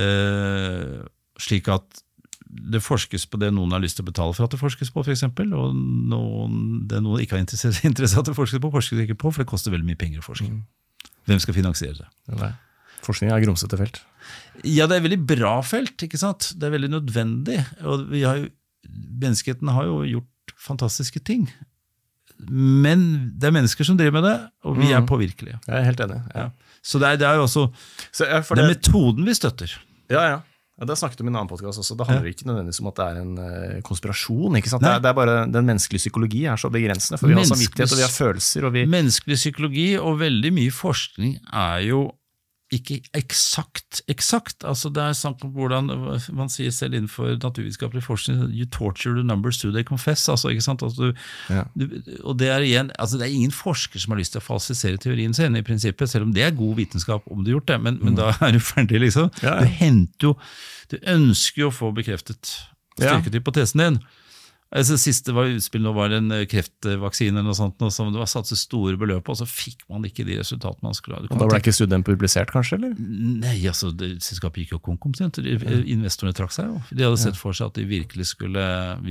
slik at det forskes på det noen har lyst til å betale for at det forskes på, for eksempel, og det noen ikke har interesse at det forskes på, forskes ikke på, for det koster veldig mye penger å forske. Hvem skal finansiere det? Forskning grumsete felt. Ja, det veldig bra felt, ikke sant? Det veldig nødvendig, og menneskeheten har jo gjort fantastiske ting. Men det mennesker som driver med det, og vi påvirkelige. Jeg helt enig. Ja. Så det jo også det metoden vi støtter. Ja. Det snakket om I en annen podcast også. Det handler ikke nødvendigvis om at det en konspirasjon, ikke sant? Det bare, den menneskelige psykologi så begrensende, for vi har samvittighet, og vi har følelser. Og menneskelig psykologi og veldig mye forskning jo ikke eksakt. Altså det snakk om hvordan man sier selv innenfor naturvitenskapelig forskning, you torture the numbers to they confess, altså, ikke sant? Altså, og det igjen, altså det ingen forsker som har lyst til å falsifisere teorien sin I prinsippet, selv om det god vitenskap om du har gjort det, men da du ferdig liksom. Du ønsker jo å få bekreftet styrket hypotesen din. Altså, siste utspill nå var en kreftvaksine eller noe sånt, som det var satt så store beløp på, og så fikk man ikke de resultatene man skulle ha. Og da ble ikke studien publisert kanskje, eller? Nei, altså, selskapet gikk jo konkompetent. Investorene trakk seg jo. De hadde sett for seg at de virkelig skulle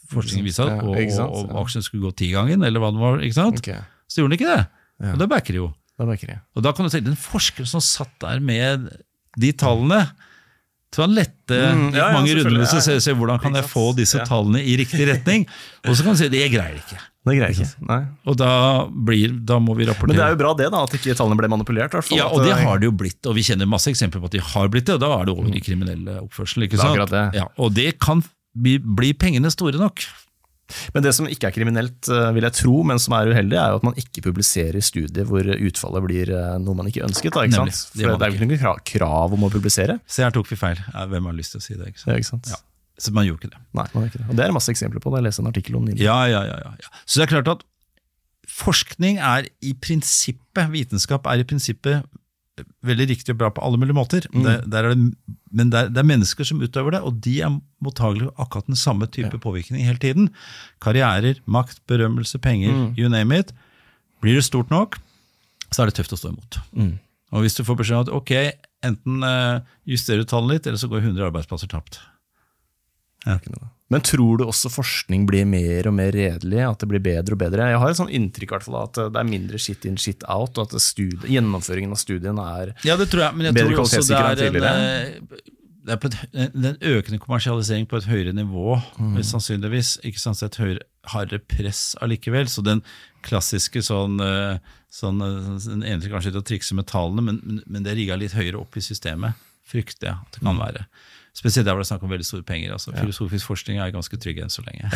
forskningen viste at, og aksjen skulle gå 10 gangen, eller hva det var, ikke sant? Ok. Så gjorde den ikke det, og det backer jo. Og da kan du tenke, den forskeren som satt der med de tallene, så han lette mange runder og se hvordan kan jeg få disse tallene i riktig retning, og så kan du si, det greier ikke. Det greier ikke, nei. Og da må vi rapportere. Men det jo bra det da, at ikke tallene ble manipulert. Ja, og det har det jo blitt, og vi kjenner masse eksempler på at de har blitt det, og da det over i kriminelle oppførsel, ikke sant? Det akkurat det. Ja, og det kan bli pengene store nok. Men det som ikke kriminelt, vil jeg tro, men som uheldig, jo at man ikke publiserer studier hvor utfallet blir noe man ikke ønsket. Da, ikke sant? For det jo ikke noen krav om å publisere. Så her tok vi feil. Hvem har lyst til å si det? Ikke sant? Ja, ikke sant? Ja. Så man gjorde ikke det. Nei, man gjør ikke det. Og det masse eksempler på det. Jeg leste en artikkel om det. Ja. Så det klart at forskning i prinsippet, vitenskap i prinsippet veldig riktig og bra på alle mulige måter. Men det mennesker som utøver det, og de mottagelig akkurat den samme type påvirkning hele tiden. Karrierer, makt, berømmelse, penger, you name it. Blir det stort nok, så det tøft å stå imot. Og hvis du får beskjed om at ok, enten justerer du tallene litt, eller så går 100 arbeidsplasser tapt. Ja. Men tror du også forskning blir mer og mer redelig, at det blir bedre og bedre? Jeg har et sånn inntrykk i hvert fall at det mindre shit in, shit out, og at gjennomføringen av studien ja, det tror jeg, men jeg tror også det på den økende kommersialisering på et høyere nivå, sannsynligvis, ikke sant, et hardere press allikevel, så den klassiske egentlig kanskje til å trikse med tallene, men det rigget litt høyere opp i systemet, frykter jeg at det kan være. Spesielt der hvor det snakk om veldig store penger. Altså, filosofisk forskning ganske trygg enn så lenge.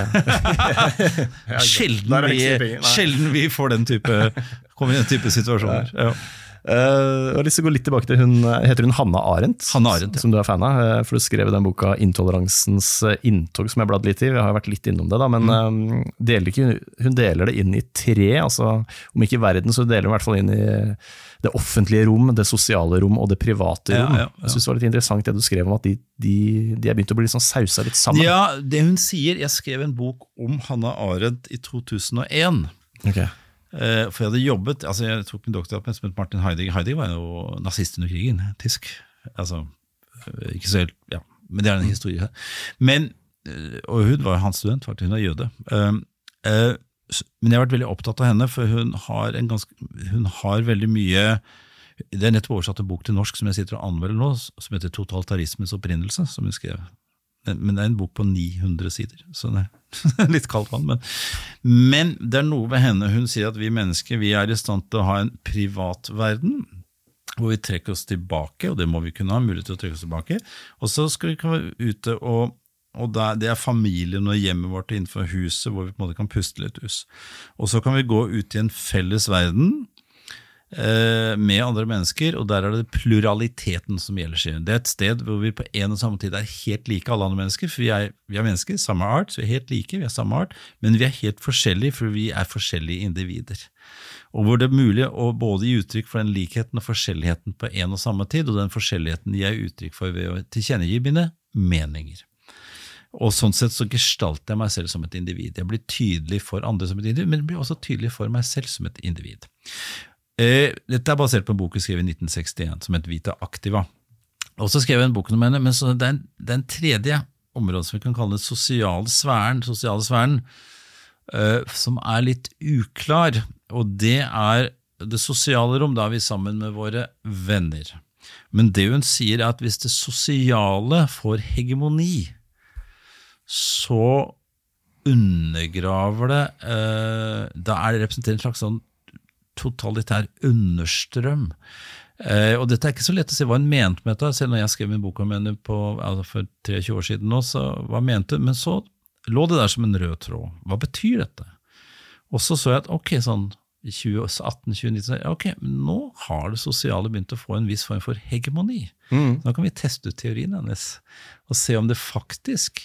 Sjelden vi får kommer i den type situasjoner. Ja. Jeg har lyst til å gå litt tilbake til heter hun Hannah Arendt, som du fan av, for du skrev den boka Intoleransens inntog, som jeg bladd litt i. Vi har vært litt innom det da, men hun deler det inn i 3, altså om ikke i verden, så deler hun i hvert fall inn i det offentlige rom, det sosiale rom og det private rom. Jeg synes det var litt interessant det du skrev om at de begynt å bli sånn sausa litt sammen. Ja, det hun sier, jeg skrev en bok om Hannah Arendt i 2001. Ok. For jeg hadde jobbet, altså jeg tok en doktorgrad med Martin Heidegger. Heidegger var jo nazist under krigen, tysk. Altså, ikke så helt, ja, men det en historie. Men, og hun var hans student, faktisk, hun jøde. Men jeg har vært veldig opptatt av henne, for hun har veldig mye, det nettopp oversatt en bok til norsk som jeg sitter og anmelder nå, som heter Totalitarismens opprinnelse, som hun skrev. Men det en bok på 900 sider, så det litt kaldt vann. Men det noe ved henne, hun sier at vi mennesker, vi i stand til å ha en privat verden, hvor vi trekker oss tilbake, og det må vi kunne ha mulighet til å trekke oss tilbake, og så skal vi kunne være ute og det familien og hjemmet vårt innenfor huset, hvor vi på en måte kan puste litt ut. Og så kan vi gå ut i en felles verden med andre mennesker, og der det pluraliteten som gjelder. Det et sted hvor vi på en og samme tid helt like alle andre mennesker, for vi er mennesker, samme art, så vi helt like, vi samme art, men vi helt forskjellige, for vi forskjellige individer. Og hvor det mulig å både gi uttrykk for den likheten og forskjelligheten på en og samme tid, og den forskjelligheten gir jeg uttrykk for ved å tilkjennegi mine meninger. Og sånn sett så gestalter jeg meg selv som et individ. Jeg blir tydelig for andre som et individ, men jeg blir også tydelig for meg selv som et individ. Dette basert på en bok jeg skrev i 1961, som het Vita Activa. Og så skrev jeg en bok om henne, men så det en tredje område som vi kan kalle den sosiale sfæren, som litt uklar, og det det sosiale rom, da vi sammen med våre venner. Men det hun sier at hvis det sosiale får hegemoni, så undergraver det, da det representert en slags sånn totalitær understrøm. Og dette ikke så lett å se hva hun mente med dette, selv når jeg skrev min bok om henne for 23 år siden nå, så hva mente, men så lå det der som en rød tråd. Hva betyr dette? Og så jeg at, ok, sånn i 2018-2019, ok, men nå har det sosiale begynt å få en viss form for hegemoni. Nå kan vi teste ut teorien hennes, og se om det faktisk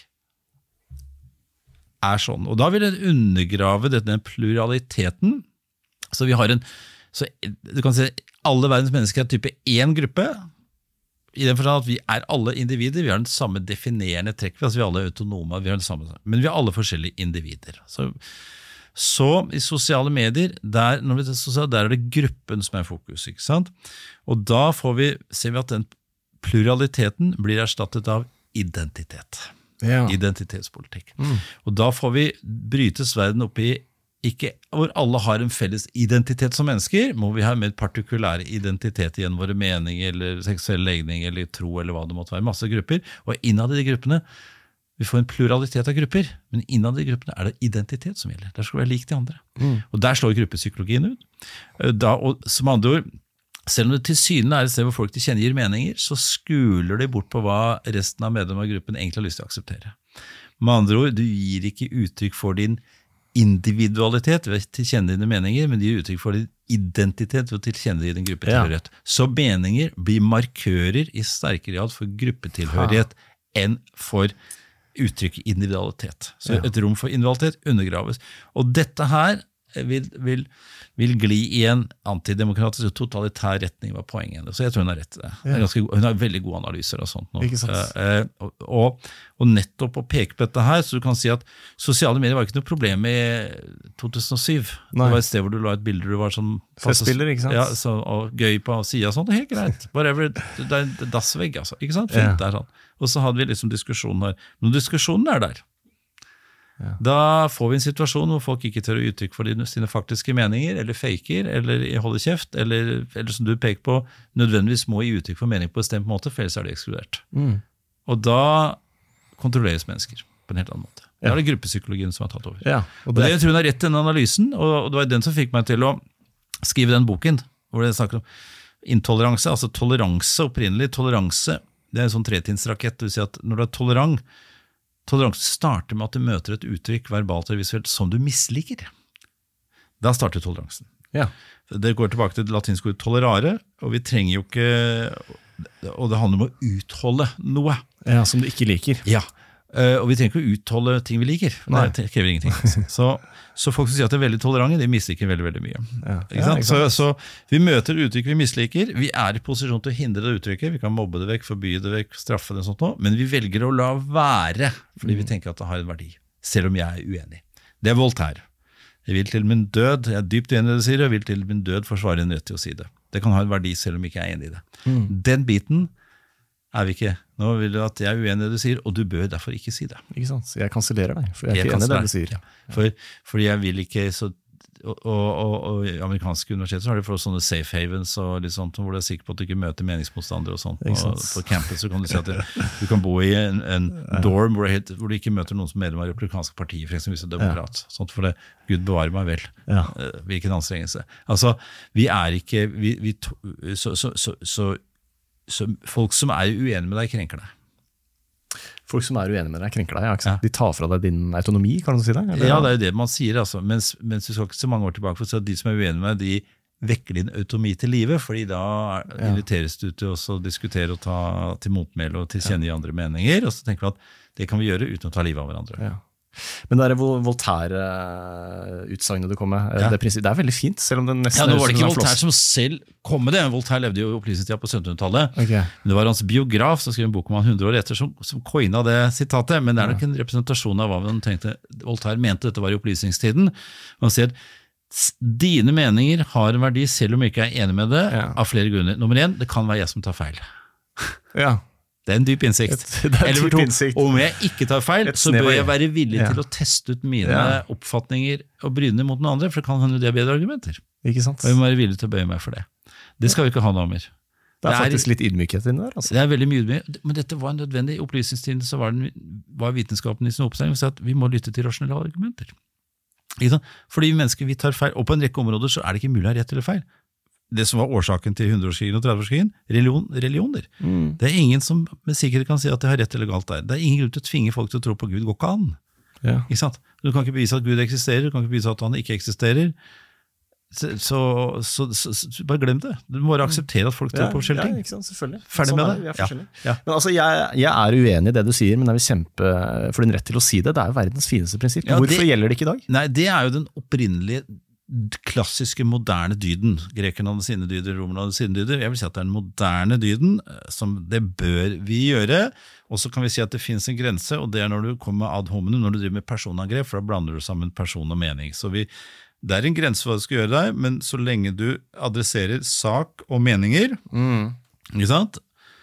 sånn. Og da vil det undergrave denne pluraliteten. Så vi har så du kan si alle verdens mennesker type 1 gruppe, i den forstand at vi alle individer, vi har den samme definerende trekk, altså vi alle autonome, vi har den samme, men vi har alle forskjellige individer. Så i sosiale medier, når vi sosiale, der det gruppen som fokus, ikke sant? Og da ser vi at den pluraliteten blir erstattet av identitet. Identitetspolitikk. Og da får vi brytes verden opp i ikke hvor alle har en felles identitet som mennesker, må vi ha mer partikulære identitet igjen, våre meninger, eller seksuell legning, eller tro, eller hva det måtte være, masse grupper, og innad i de gruppene, vi får en pluralitet av grupper, men innad i gruppene er det identitet som gjelder, der skal vi være lik de andre. Og der slår gruppepsykologien ut. Og som andre ord, selv om det til syne er et sted hvor folk tilkjennegir meninger, så skuler de bort på hva resten av medlemmene av gruppen egentlig har lyst til å akseptere. Med andre ord, du gir ikke uttrykk for din individualitet ved å tilkjenne dine meninger, men de gir uttrykk for din identitet ved å tilkjenne din gruppetilhørighet. Så meninger blir markører i sterkere grad for gruppetilhørighet enn for uttrykk individualitet. Så et rom for individualitet undergraves. Og dette her vil gli i en antidemokratisk og totalitær retning var poenget. Så jeg tror hun har rett i det. Hun har veldig gode analyser og sånt nå. Og nettopp å peke på dette her, så du kan si at sosiale medier var ikke noe problem i 2007. Det var et sted hvor du la et bilde du var sånn festspiller, ikke sant? Ja, og gøy på siden og sånt, helt greit. Whatever, det er dassvegg, altså. Ikke sant? Fint, det er sånn. Og så hadde vi liksom diskusjonen her. Men diskusjonen er der. Da får vi en situasjon hvor folk ikke tør å uttrykke for sine faktiske meninger, eller faker, eller holder kjeft, eller som du peker på, nødvendigvis må gi uttrykk for mening på en bestemt måte, for ellers er det ekskludert. Og da kontrolleres mennesker på en helt annen måte. Da er det gruppepsykologien som har tatt over. Og det jeg tror hun har rett i denne analysen, og det var den som fikk meg til å skrive den boken, hvor det snakker om intoleranse, altså toleranse, opprinnelig toleranse, det er en sånn tretinsrakett, det vil si at når du er toleranse starter med at du møter et uttrykk verbalt eller visuelt som du misliker. Da starter toleransen. Det går tilbake til det latinske ordet tolerare, og vi trenger jo ikke, og det handler om å utholde noe. Som du ikke liker. Og vi trenger ikke å utholde ting vi liker. Det krever ingenting. Så folk som sier at de er veldig tolerante, de misliker veldig, veldig mye. Så vi møter uttrykk vi misliker, vi er i posisjon til å hindre det uttrykket, vi kan mobbe det vekk, forby det vekk, straffe det og sånt nå, men vi velger å la være, fordi vi tenker at det har en verdi, selv om jeg er uenig. Det er Voltaire. Jeg vil til min død, jeg er dypt uenig i det du sier, jeg vil til min død forsvare en rett til å si det. Det kan ha en verdi selv om jeg ikke er enig i det. Den biten er vi ikke. Nå vil du at jeg er uenig i det du sier, og du bør derfor ikke si det. Ikke sant? Jeg kansellerer deg, for jeg er ikke enig i det du sier. Fordi jeg vil ikke, og i amerikanske universiteter så har de for sånne safe havens og litt sånt, hvor du er sikker på at du ikke møter meningsmotstandere og sånt. Og på campus så kan du si at du kan bo i en dorm hvor du ikke møter noen som medlem av republikanske partier, for eksempel hvis du er demokrat. Sånt, for det, Gud bevarer meg vel. Hvilken anstrengelse. Altså, vi er ikke, så folk som er uenige med deg, krenker deg. Folk som er uenige med deg, krenker deg, ikke sant? De tar fra deg din autonomi, kan du si det? Eller? Ja, det er jo det man sier, altså. Mens vi skal ikke så mange år tilbake, for at de som er uenige med deg, de vekker din autonomi til livet, fordi da inviteres du til å diskutere og ta til motmæle og tilkjenne andre meninger, og så tenker vi at det kan vi gjøre uten å ta livet av hverandre. Men det er Voltaire-utsagnet du kom med, det er veldig fint, selv om det nesten nå var det ikke Voltaire som selv kom med det. Voltaire levde jo i opplysningstida på 1700-tallet. Men det var hans biograf som skrev en bok om han 100 år etter som coina det sitatet, men det er nok en representasjon av hva han tenkte. Voltaire mente dette var i opplysningstiden. Han sier at dine meninger har en verdi selv om jeg ikke er enig med det, av flere grunner. Nummer 1, det kan være jeg som tar feil. Det er en dyp innsikt. Eller om jeg ikke tar feil, så bør jeg være villig til å teste ut mine oppfatninger og bryne mot noen andre, for det kan hende det er bedre argumenter. Ikke sant? Og jeg må være villig til å bøye meg for det. Det skal vi ikke ha noe mer. Det er faktisk litt ydmykhet inni der. Altså. Det er veldig mye ydmykhet, men dette var en nødvendig. I opplysningstiden så var vitenskapen i sin oppstilling at vi må lytte til rasjonelle argumenter. Ikke sant? Fordi mennesker vi tar feil, og på en rekke områder så er det ikke mulig å ha rett eller feil. Det som var årsaken til 100-årskrigen og 30-årskrigen, religioner. Det er ingen som med sikkerhet kan si at det har rett eller galt der. Det er ingen grunn til å tvinge folk til å tro på Gud, går ikke an. Ikke sant? Du kan ikke bevise at Gud eksisterer, du kan ikke bevise at han ikke eksisterer. Så bare glem det. Du må bare akseptere at folk tror på forskjellige ting. Ikke sant? Selvfølgelig. Ferdig med det. Men altså, jeg er uenig i det du sier, men jeg vil kjempe for din rett til å si det. Det er jo verdens fineste prinsipp. Hvorfor gjelder det ikke i dag? Nei, det er jo den opprinnelige klassiske moderne dyden. Grekerne hadde sine dyder, romerne hadde sine dyder. Jeg vil si at det er den moderne dyden, som det bør vi gjøre. Og så kan vi si at det finnes en grense, og det er når du kommer ad hominem, når du driver med personangrep, for da blander du sammen person og mening. Så det er en grense for hva du skal gjøre deg, men så lenge du adresserer sak og meninger, ikke sant?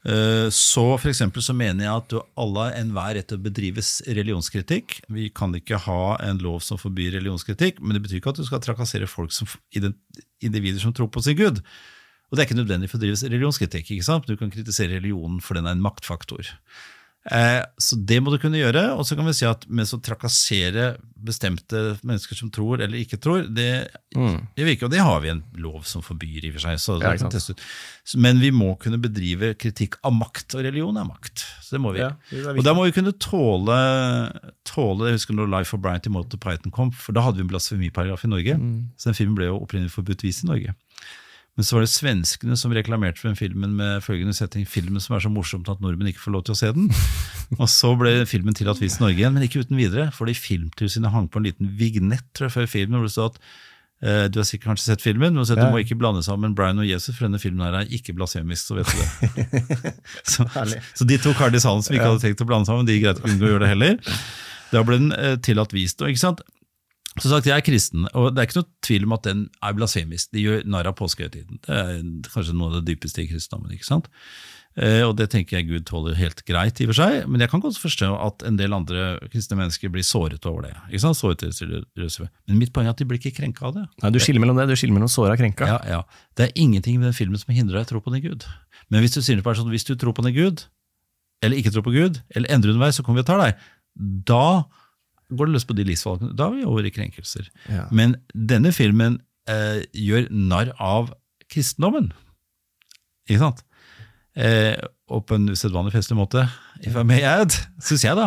Så for eksempel så mener jeg at alle enhver rett til å bedrives religionskritikk. Vi kan ikke ha en lov som forbyr religionskritikk, men det betyr ikke at du skal trakassere folk som individer som tror på sin Gud. Og det er ikke nødvendig for å drive religionskritikk, ikke sant? Du kan kritisere religionen for den er en maktfaktor. Så det må du kunne gjøre, og så kan vi si at med å trakassere bestemte mennesker som tror eller ikke tror, det gjør vi ikke, og det har vi en lov som forbyr i og for seg, så det kan teste ut. Men vi må kunne bedrive kritikk av makt, og religion er makt, så det må vi. Og da må vi kunne tåle, jeg husker når Life of Brian til Monty Python kom, for da hadde vi en blasfemiparagraf i Norge, så den filmen ble jo opprinnelig forbudt vist i Norge. Men så var det svenskene som reklamerte for den filmen med følgende setting, filmen som er så morsomt at nordmenn ikke får lov til å se den. Og så ble filmen tillatt vist i Norge igjen, men ikke uten videre, fordi Filmtilsynet hang på en liten vignett før filmen, hvor det stod at du har sikkert kanskje sett filmen, men du må ikke blande sammen Brian og Jesus, for denne filmen her er ikke blasfemisk, så vet du det. så de to karene i salen som ikke hadde tenkt å blande sammen, de greit kunne gjøre det heller. Da ble den tillatt vist, og ikke sant? Så sagt, jeg er kristen, og det er ikke noe tvil om at den er blasfemisk. De gjør narr av påskehøytiden. Det er kanskje noe av det dypeste i kristendommen, ikke sant? Og det tenker jeg Gud tåler helt greit i og for seg, men jeg kan godt forstå at en del andre kristne mennesker blir såret over det. Ikke sant? Såret til religiøse. Men mitt poeng er at de blir ikke krenket av det. Nei, du skiller mellom det, du skiller mellom såret og krenket. Ja. Det er ingenting med den filmen som hindrer deg å tro på den Gud. Men hvis du sier til personen, hvis du tror på den Gud, eller ikke tror på Gud, eller endrer underveis, så kommer vi og tar deg. Da går det løs på de livsvalgene, da er vi over i krenkelser. Ja. Men denne filmen gjør narr av kristendommen, ikke sant? Og på en usedvanlig festlig måte, if I may add, synes jeg da.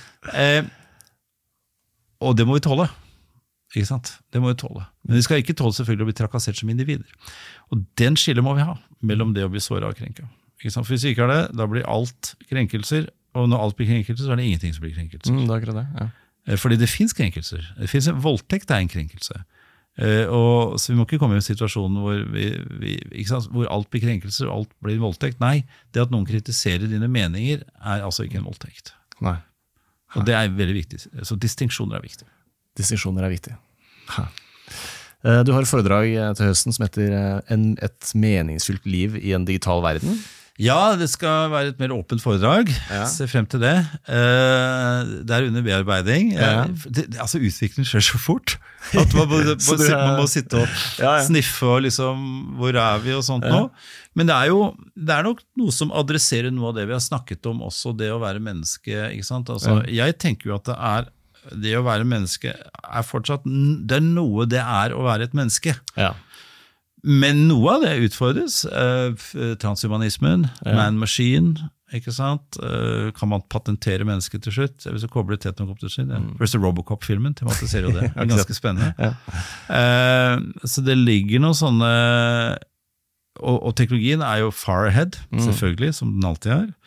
Og det må vi tåle, ikke sant? Det må vi tåle. Men vi skal ikke tåle selvfølgelig å bli trakassert som individer. Og den skille må vi ha, mellom det å bli såret og krenket. Ikke sant? For hvis vi ikke har det, da blir alt krenkelser, og når alt blir krenkelser, så er det ingenting som blir krenkelser. Det er akkurat det, ja. Fordi det finnes krenkelser. Det finnes en voldtekt er en krenkelse. Og så vi må ikke komme i en situasjon hvor alt blir krenkelser og alt blir voldtekt. Nei, det at noen kritiserer dine meninger er altså ikke en voldtekt. Nei. Og det er veldig viktig. Så distinksjoner er viktig. Distinksjoner er viktig. Du har et foredrag til høsten som heter Et meningsfylt liv i en digital verden. Ja, det skal være et mer åpent foredrag. Se frem til det. Det er under bearbeiding. Altså utviklingen skjer så fort at man må sitte og sniffe og liksom, hvor er vi og sånt nå. Men det er nok noe som adresserer noe av det vi har snakket om, også det å være menneske, ikke sant? Altså, jeg tenker jo at det å være menneske er fortsatt, det er noe det er å være et menneske. Ja. Men noe av det utfordres, transhumanismen, man-machine, ikke sant? Kan man patentere mennesket til slutt? Hvis du kobler tett nok opp til slutt. Først Robocop-filmen tematiserer jo det. Det er ganske spennende. Så det ligger noen sånne, og teknologien er jo far ahead, selvfølgelig, som den alltid er.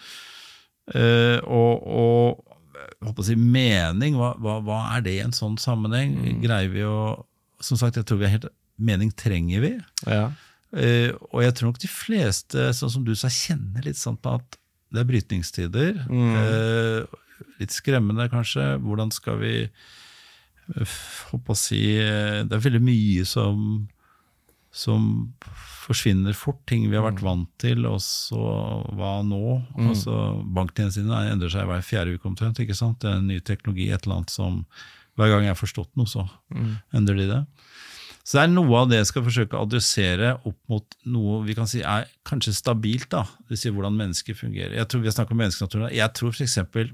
Og jeg håper å si mening, hva er det i en sånn sammenheng? Greier vi å, som sagt, jeg tror vi er helt mening trenger vi. Ja. Og jeg tror nok de fleste, sånn som du sa, kjenner litt sånn på at det er brytningstider. Litt skremmende kanskje. Hvordan skal vi håper å si, det er veldig mye som forsvinner fort, ting vi har vært vant til, og så hva nå? Altså, banktjenestene endrer seg hver 4. uke omtrent, ikke sant? Det er en ny teknologi, et eller annet som, hver gang jeg har forstått noe, så endrer de det. Så det er noe av det jeg skal forsøke å adressere opp mot noe vi kan si er kanskje stabilt da, det vil si hvordan mennesker fungerer. Jeg tror vi har snakket om menneskenaturen. Jeg tror for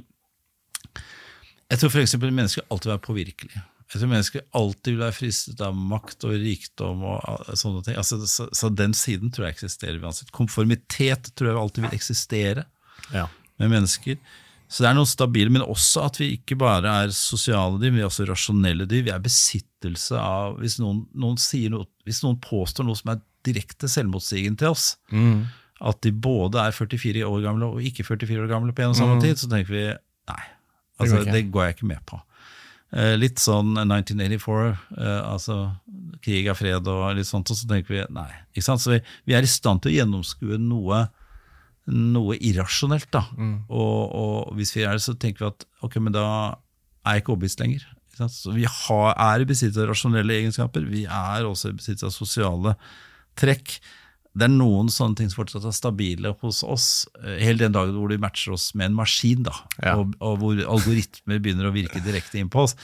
eksempel mennesker alltid vil være påvirkelige. Jeg tror mennesker alltid vil være fristet av makt og rikdom og sånne ting. Altså, så den siden tror jeg eksisterer uansett. Konformitet tror jeg alltid vil eksistere med mennesker. Så det er noe stabilt, men også at vi ikke bare er sosiale dyr, vi er også rasjonelle dyr. Vi er besittelse av, hvis noen sier noe, hvis noen påstår noe som er direkte selvmotsigende til oss, at de både er 44 år gamle og ikke 44 år gamle på en og samme tid, så tenker vi, nei, altså, det går jeg ikke med på. Litt sånn 1984, altså krig av fred og litt sånt, og så tenker vi, nei. Ikke sant? Så vi er i stand til å gjennomskue noe irrasjonelt da, og hvis vi er det, så tenker vi at ok, men da er jeg ikke overbevist lenger, så vi er i besittelse av rasjonelle egenskaper, vi er også i besittelse av sosiale trekk, det noen sånne ting som fortsatt stabile hos oss, hele den dagen hvor du matcher oss med en maskin, da, og hvor algoritmer begynner å virke direkte inn på oss.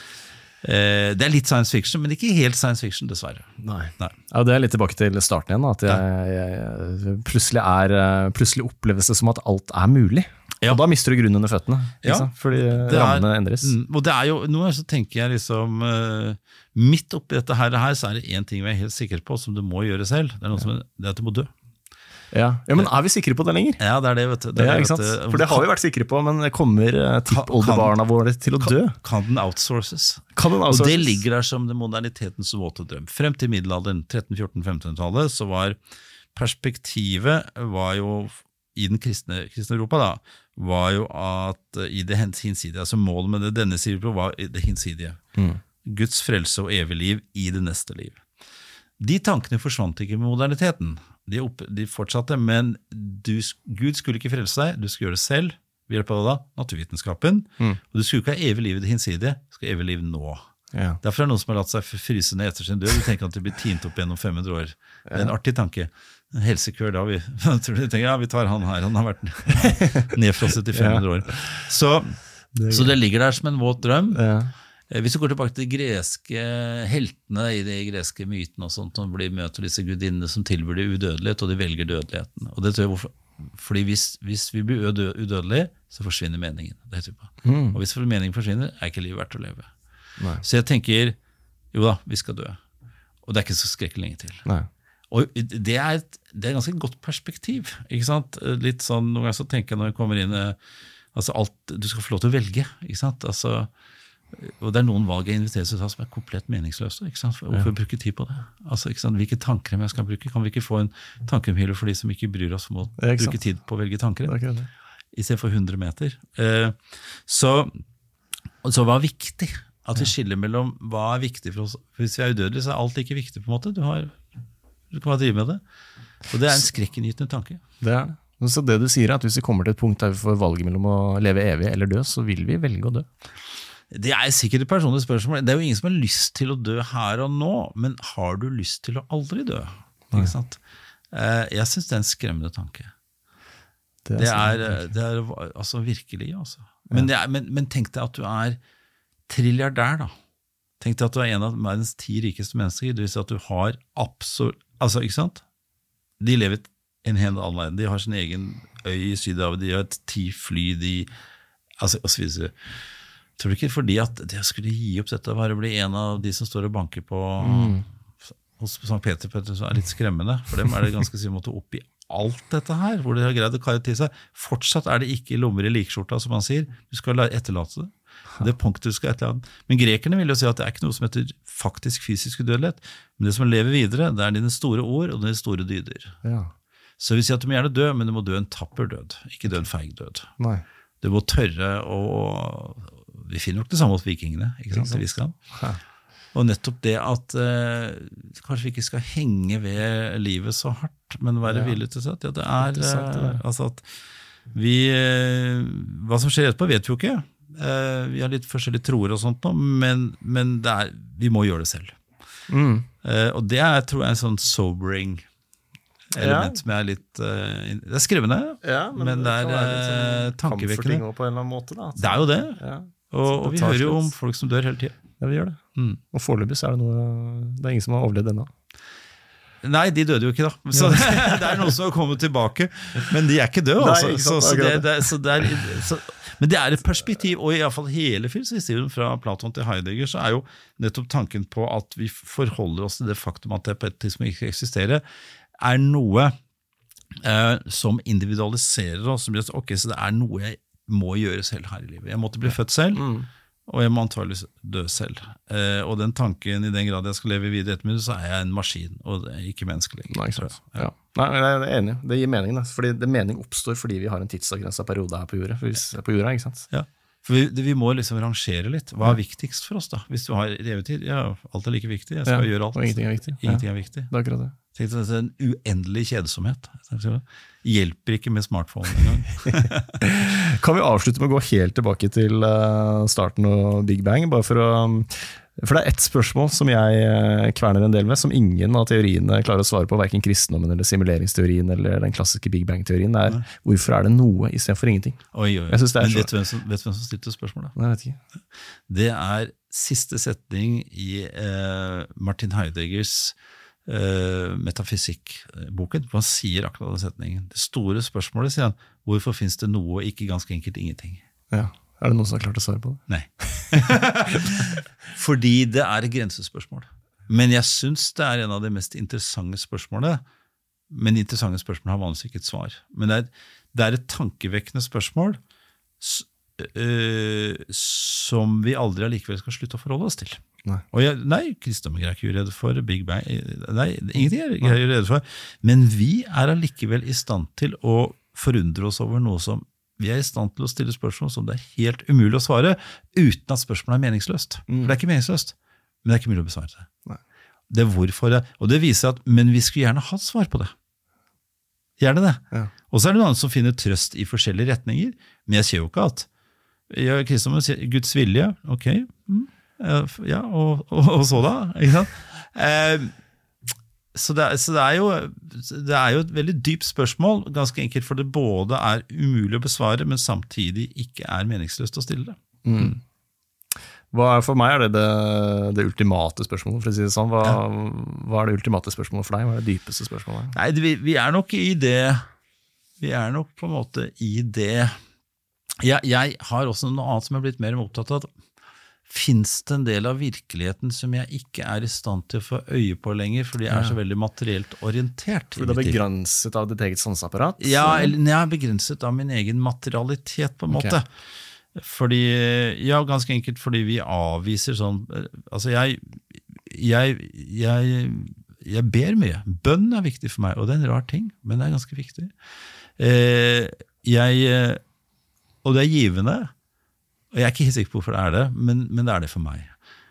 Det litt science fiction, men ikke helt science fiction, dessverre. Nei. Ja, det litt tilbake til starten igjen, at jeg plutselig oppleves det som at alt mulig. Og da mister du grunnen under føttene, fordi rammene endres. Og det jo, nå så tenker jeg liksom, midt oppi dette her, så det en ting vi helt sikre på, som du må gjøre selv, det noe som det at du må dø. Ja, men vi sikre på det lenger? Ja, det vet du. Ikke sant? For det har vi vært sikre på, men kommer tippoldebarna våre til å dø? Kan den outsources? Og det ligger der som det modernitetens våte drøm. Frem til middelalderen, 13, 14, 15-tallet, så var perspektivet var jo i den kristne Europa da, var jo at i det hinsidige, altså målet med denne siden var det hinsidige. Guds frelse og evig liv i det neste liv. De tankene forsvant ikke med moderniteten. De fortsatte, men Gud skulle ikke frelse deg, du skulle gjøre det selv, ved hjelp av naturvitenskapen, og du skulle ikke ha evig liv i det hinsidige, du skal ha evig liv nå. Derfor det noen som har latt seg fryse ned etter sin død, du tenker at det blir tint opp gjennom 500 år. Det en artig tanke. En helsekør da, vi tenker, vi tar han her, han har vært nedfrosset i 500 år. Så det ligger der som en våt drøm. Hvis du går tilbake til de greske heltene i de greske mytene og sånt, som blir møter disse gudinnene som tilbyr de udødelighet, og de velger dødeligheten. Og det tror jeg hvorfor. Fordi hvis vi blir udødelige, så forsvinner meningen. Det tror jeg på. Og hvis meningen forsvinner, ikke livet verdt å leve. Nei. Så jeg tenker, jo da, vi skal dø. Og det ikke så skrekkelig lenge til. Nei. Og det et ganske godt perspektiv, ikke sant? Litt sånn, noen ganger så tenker jeg når jeg kommer inn, altså alt, du skal få lov til å velge, ikke sant? Altså, og det noen valg jeg inviteres til å ta som komplett meningsløse, ikke sant? Hvorfor bruke tid på det? Altså, ikke sant? Hvilke tanker jeg skal bruke? Kan vi ikke få en tankemhyle for de som ikke bryr oss om å bruke tid på å velge tanker? I stedet for 100 meter. Så hva viktig? At vi skiller mellom hva viktig for oss. For hvis vi udødelige, så alt ikke viktig på en måte. Du kan bare drive med det. Og det en skrekkinngytende tanke. Det det. Så det du sier at hvis vi kommer til et punkt der vi får valget mellom å leve evig eller dø, så vil vi velge å dø. Det sikkert et personlig spørsmål. Det jo ingen som har lyst til å dø her og nå, men har du lyst til å aldri dø? Ikke sant? Jeg synes det en skremmende tanke. Det altså virkelig, altså. Men tenk deg at du trilliardær da. Tenk deg at du en av verdens 10 rikeste mennesker, det vil si at du har absolutt, altså ikke sant? De lever en helt annen verden, de har sin egen øy i Sydhavet, de har 10 fly, altså og så videre. Tror du ikke fordi at det skulle gi opp dette, bare bli en av de som står og banker på hos St. Peter, så litt skremmende, for dem det ganske sikkert måtte opp i alt dette her, hvor de har greid å karre til seg. Fortsatt det ikke lommer i likskjorta, som man sier. Du skal etterlate det. Det punktet du skal etterlate. Men grekerne vil jo si at det ikke noe som heter faktisk fysisk udødelighet, men det som lever videre, det dine store ord og dine store dyder. Ja. Så vi sier at du må gjerne dø, men du må dø en tapper død, ikke dø en feig død. Nei. Du må tørre vi finner nok det samme hos vikingene, ikke sant, til Island. Ja. Og nettopp det at kanskje vi ikke skal henge ved livet så hardt, men være villig til det. Det altså at hva som skjer etterpå vet vi jo ikke. Vi har litt forskjellige troer og sånt nå, men vi må gjøre det selv. Og det tror jeg en sånn sobering element som litt det skrevende, men det tankevekkende på en eller annen måte da, det jo det, og vi hører jo om folk som dør hele tiden. Ja, vi gjør det. Og foreløpig så det ingen som har overlevd ennå. Nei, de døde jo ikke da. Så det noen som har kommet tilbake, men de ikke døde. Men det et perspektiv, og i hvert fall hele filosofien fra Platon til Heidegger, så jo nettopp tanken på at vi forholder oss til det faktum at det på et tidspunkt ikke eksisterer, noe som individualiserer oss, som blir at ok, så det noe jeg må gjøre selv her i livet. Jeg måtte bli født selv, og jeg må antageligvis dø selv. Og den tanken, i den grad jeg skal leve videre etter min, så jeg en maskin, og det ikke menneskelig. Nei, ikke sant. Ja. Nei, jeg enig. Det gir mening, fordi mening oppstår fordi vi har en tidsavgrenset periode her på jorda, ikke sant? Ja. For vi må liksom rangere litt. Hva viktigst for oss da? Hvis du har levetid, alt like viktig. Jeg skal gjøre alt. Og ingenting viktig. Ingenting viktig. Det akkurat det. Tenk deg en uendelig kjedsomhet. Hjelper ikke med smartphone en gang. Kan vi avslutte med å gå helt tilbake til starten og Big Bang, bare for å For det et spørsmål som jeg kverner en del med, som ingen av teoriene klarer å svare på, hverken kristendommen eller simuleringsteorien eller den klassiske Big Bang-teorien, det hvorfor det noe i stedet for ingenting? Oi. Jeg synes det Men vet du hvem som stilte spørsmålet? Nei, jeg vet ikke. Det siste setning i Martin Heideggers metafysikkboken, hvor han sier akkurat den setningen. Det store spørsmålet, sier han, hvorfor finnes det noe, ikke ganske enkelt ingenting? Ja, det noen som har klart å svare på det? Nei. Fordi det et grensespørsmål. Men jeg synes det en av de mest interessante spørsmålene, men interessante spørsmål har vanligvis ikke et svar. Men det et tankevekkende spørsmål som vi aldri allikevel skal slutte å forholde oss til. Nei, kristendommen er ikke uredd for Big Bang, nei, ingenting er uredd for, men vi allikevel i stand til å forundre oss over noe som vi i stand til å stille spørsmål som det helt umulig å svare, uten at spørsmålet meningsløst. For det ikke meningsløst, men det ikke mulig å besvare det. Nei. Det hvorfor og det viser at, men vi skulle gjerne hatt svar på det. Gjerne det. Ja. Og så det noen som finner trøst i forskjellige retninger, men jeg sier jo ikke at kristendommen sier Guds vilje, ok, ja, og så da, ikke sant? Så det jo et veldig dypt spørsmål, ganske enkelt, for det både umulig å besvare, men samtidig ikke meningsløst å stille det. For meg det ultimate spørsmålet, for å si det sånn. Hva det ultimate spørsmålet for deg? Hva det dypeste spørsmålet? Nei, vi nok i det, vi nok på en måte i det. Jeg har også noe annet som jeg blitt mer opptatt av. Finns det en del av virkeligheten som jeg ikke i stand til å få øye på lenger, fordi jeg så veldig materielt orientert? For det begrenset av ditt eget sanseapparat? Ja, begrenset av min egen materialitet på en måte. Fordi, ganske enkelt fordi vi avviser sånn, altså jeg ber mye. Bønn viktig for meg, og det en rar ting, men det ganske viktig. Og det givende, og jeg ikke helt sikker på hvorfor det det, men det det for meg.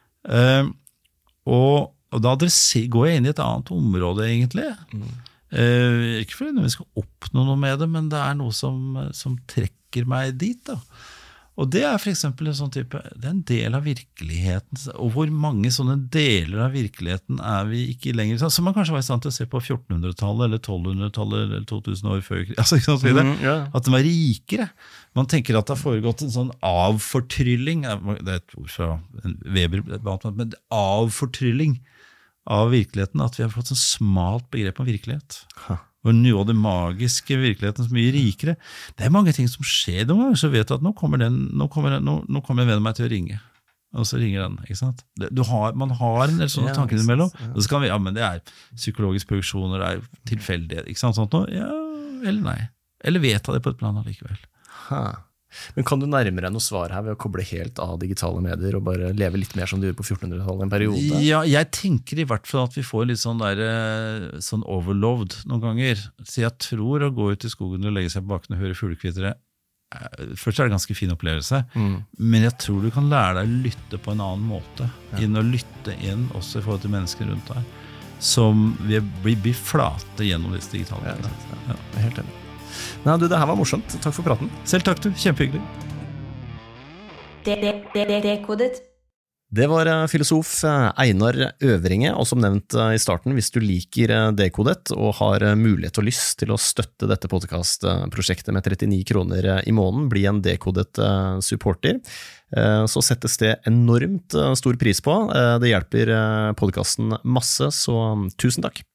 Og da går jeg inn i et annet område, egentlig. Ikke fordi vi skal oppnå noe med det, men det noe som trekker meg dit, da. Og det for eksempel en sånn type, det en del av virkeligheten, og hvor mange sånne deler av virkeligheten vi ikke lenger, som man kanskje var i stand til å se på 1400-tallet, eller 1200-tallet, eller 2000 år før, altså ikke sant videre, at den var rikere. Man tenker at det har foregått en sånn avfortrylling, det et ord fra Weber, men avfortrylling av virkeligheten, at vi har fått sånn smalt begrep om virkelighet. Og noe av det magiske virkeligheten som mye rikere. Det mange ting som skjer noen ganger, så vet du at nå kommer en venn av meg til å ringe. Og så ringer den, ikke sant? Man har en del sånne tanker imellom. Og så kan vi, men det psykologiske produksjoner, det tilfeldighet, ikke sant? Sånt noe? Ja, eller nei. Eller vedta det på et plan allikevel. Men kan du nærmere noe svar her ved å koble helt av digitale medier og bare leve litt mer som du gjorde på 1400-tallet en periode? Ja, jeg tenker i hvert fall at vi får litt sånn overloved noen ganger. Så jeg tror å gå ut i skogen og legge seg på bakken og høre fuglekvitre, først det en ganske fin opplevelse, men jeg tror du kan lære deg å lytte på en annen måte, inn og lytte inn også i forhold til mennesker rundt deg, som blir flate gjennom disse digitale medier. Ja, jeg er helt enig. Nei, det her var morsomt. Takk for praten. Selv takk du, kjempehyggelig. Dekodet. Det var filosof Einar Øvringe, og som nevnt i starten, hvis du liker Dekodet og har mulighet og lyst til å støtte dette podcastprosjektet med 39 kroner i måneden, bli en Dekodet supporter, så settes det enormt stor pris på. Det hjelper podcasten masse, så tusen takk.